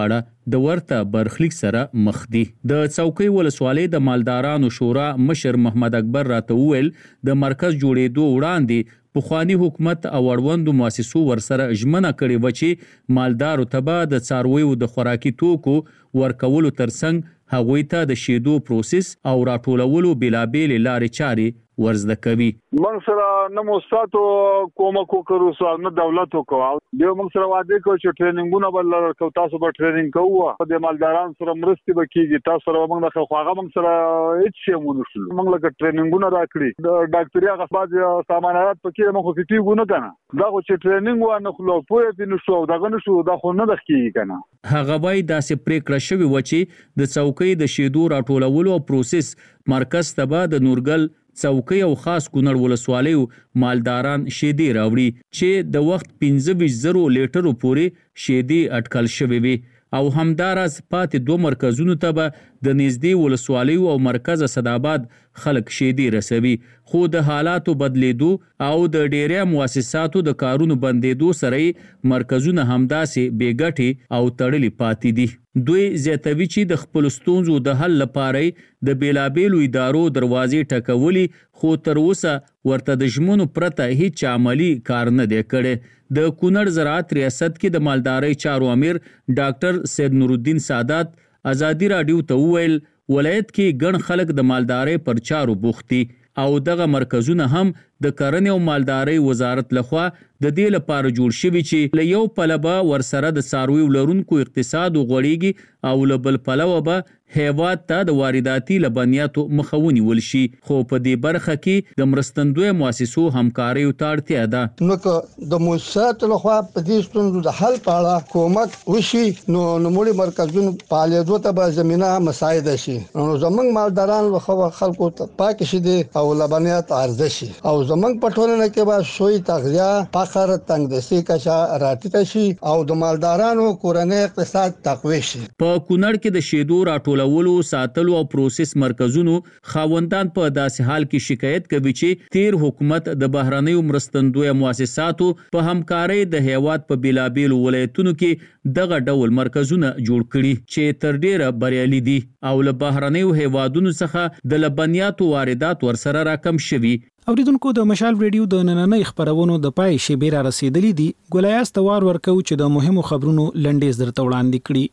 S21: د ورته برخلیک سره مخ دي. د څوکۍ ولسوالۍ د مالدارانو شورا مشر محمد اکبر راته وویل د مرکز جوړېدو وړاندې پخوانی حکومت او اړوندو مؤسسو ورسره ژمنه کړې و چې مالدارو ته به د څارویو د خوراکي توکو ورکولو ترڅنګ هغوی ته د شیدو پروسس او راټولولو بېلابېلې لارې چارې ورزده کوي.
S5: موږ سره نه موسساتو کومک وکړو نه دولت وکړو. دیو موږ سره وعده کوي چې ټریننګونه به لرو، تاسو به ټریننګ کوو، د مالدارانو سره مرستې به کیږي، تاسو سره موږ نه خواغه موږ سره هیڅ شی مونږ شول. موږ لکه ټریننګونه راکړي د ډاکټري هغه بعض سامانات پکې موږ خو کیږو نه کنه. دا خو چې ټریننګ و نه خلو پوهه دي نو شو دغه نشو دا خو نه دخکیږي کنه.
S21: هغه وای داسې پریکړه شوې و چې د څوکۍ د شیدو راټولولو او پروسس مرکز ته به د نورګل څوکۍ او خاص کونړ ولسوالیو مالداران شیدې راوړي چې د وخت 15,000 لیټرو پورې شیدې اټکل شوې وي او همداراز پاتې 2 مرکزونو ته به د نږدې ولسوالیو او مرکز اسداباد خلک شیدې رسوي. خو د حالاتو بدلیدو او د ډیری مؤسساتو د کارونو بندیدو سره مرکزونه همداسې بیګټي او تړلي پاتې دي. دوی زیاتوي چې د خپل ستونزو د حل لپاره د بیلابېلو ادارو دروازې ټکولي، خو تر اوسه ورته د ژمنو پرته هیڅ عملی کار نه دی کړی. د کونړ زراعت ریاست کې د مالدارۍ چارو امیر ډاکټر سید نور الدین سادات ازادي رادیو ته وویل ولایت کې ګڼ خلک د مالدارۍ پر چارو بوخت دي او دغه مرکزونه هم د کرنې او مالدارۍ وزارت لخوا د دې لپاره جوړ شوي چې له یو پلوه ورسره د څارویو لرونکو اقتصاد وغوړېږي او له بل پلوه به هیواد ته د وارداتي لبنیاتو مخه ونیول شي. خو په دې برخه کې د مرستندویه مؤسسو همکاریو ته اړتیا ده.
S6: نو که د مؤسساتو لخوا په دې ستونزو د حل په اړه کومک وشي نو نوموړي مرکزونو فعالیتونو ته به زمينه مساعده شي. نو زمونږ مالداران لخوا خلکو ته پاک شي او لبنیات عرضه شي او زمونږ په ټولنه کې به سوی تغذیه فقر تنگدستي کچا راټیټه شي او د مالدارانو کورنۍ اقتصاد تقوی شي.
S21: په کونړ کې د شیدو راټولولو ساتلو او پروسس مرکزونو خاوندان په داسې حال کې شکایت کوي چې تیر حکومت د بهرنیو مرستندویه مؤسساتو په همکارۍ د هیواد په بیلابېلو ولایتونو کې دغه ډول مرکزونه جوړ کړي چې تر ډیره بریالي دي او له بهرنیو هیوادونو څخه د لبنیاتو واردات ورسره راکم شوي.
S1: اوریدونکو د مشال ریډیو د نننۍ خبرونو د پای شیبې را رسیدلې دي. ګولیاس توار ورکو چې د مهمو خبرونو لنډیز درته وړاندې کړي.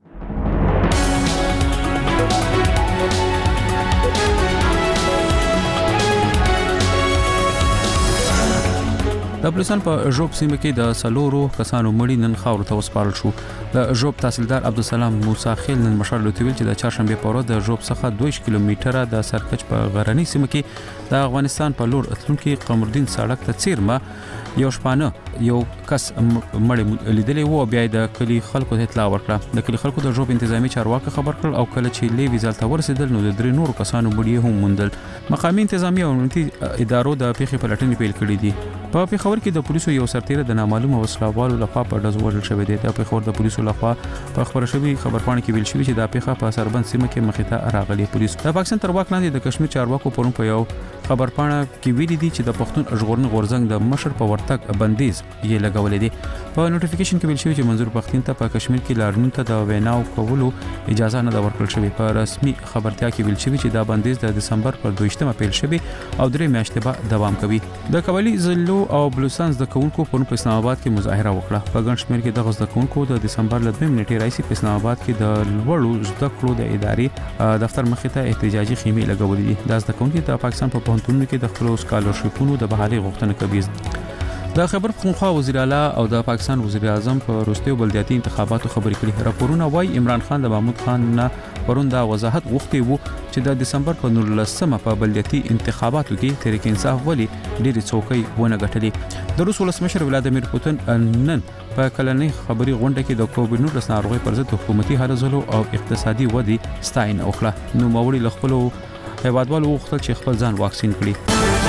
S2: د بلوچستان په ژوب سیمه کې د سلورو کسانو مړی نن خاور ته وسپارل شو. د ژوب تحصیلدار عبدالسلام موسی خیل نن مشال لوتویل چې د چهارشنبه په ورځ د ژوب څخه 2 کیلومتره د سرکچ په غرنۍ سیمه کې د افغانستان په لور اتلونکي قمردین سړک ته څیرمه یو شپانه یو کس مړی لیدلی وو. بیا د کلی خلکو ته اطلاع ورکړه. د کلی خلکو د ژوب انتظامی چارواکي خبر کړل او کله چې لیوی ځل ته ورسېدل نو د 3 نورو کسانو مړي هم موندل. مقامی انتظامی او امنیتي ادارو د پیښې پلټنې پیل کړې دي. په پیښور کې د پولیسو یو سرتیره د نامعلومه وسلوالو لخوا په ډز وژل شوی دی. د پیښور د پولیسو لخوا په خبره شوی خبرپاڼه کې ویل شوی چې د پیښه په سربند سیمه کې مخې ته راغلي. پولیس د پاکستان تر واک لاندې د کشمیر چارواکو پرون په یو خبرپاڼه کې ویلي دي چې د پښتون ژغورنې غورځنګ د مشر په ورتګ بندیز یې لګولې دي. په نوټیفیکیشن کې ویل شوی چې منظور پښتون ته په کشمیر کې لاریون ته د ویناو کولو اجازه نه ورکړل شوی. په رسمي خبرتیا کې ویل شوی چې دا بندیز د دسمبر پر 2مه پیل شوی او 3 میاشتې به دوام کوي. د قبایلی ضلعو او بلوچستان د کوونکو په اسلام آباد کې مظاهره وکړه. په ګڼ شمېر کې د غزد کوونکو د دسمبر ل 2 نیټې راځي په اسلام آباد کې د لوړو زده کړو د ادارې دفتر مخې ته احتجاجي خیمې لګولې دي. د زده کوونکو د پاکستان په پوهنتونونو کې د خپل سکالرشپونو د بحالي غوښتنه کوي. د خبر پښتونخوا وزیر اعلی او د پاکستان وزیر اعظم په وروستیو بلدیاتي انتخاباتو خبرې کړې. راپورونه وايي عمران خان د محمود خان نه پرون دا وضاحت غوښتي وو چې د دسمبر په 19مه په بلدیاتي انتخاباتو کې تحریک انصاف ولی ډېری څوکۍ ونه ګټلې. د روس ولسمشر ولادیمیر پوتین نن په کلنۍ خبري غونډه کې د کووډ-19 ناروغي پر ضد حکومتي هلو ځلو او اقتصادي ودی ستاینه وکړه. نو موري ل خپل هیوادوالو وغوښتل چې خپل ځان واکسین کړي.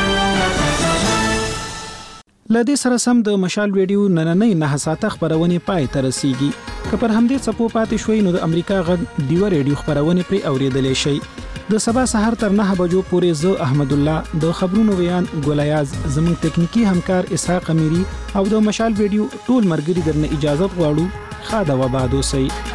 S1: لدې سره سم د مشال ویډیو نننۍ 9 ساعته خبرونه پای ته رسیدي. که پر همدې څپو پاتې شوي نو د امریکا غږ دیو ریډیو خبرونه پرې اوریدلې شي. د سبا سحر تر 9 بجو پورې زه احمد الله د خبرونو ویان ګولیاز زموږ تکنیکی همکار اسحاق امیری او د مشال ویډیو ټول مرګري درنه اجازه غواړو. خاده و بعد اوسئ.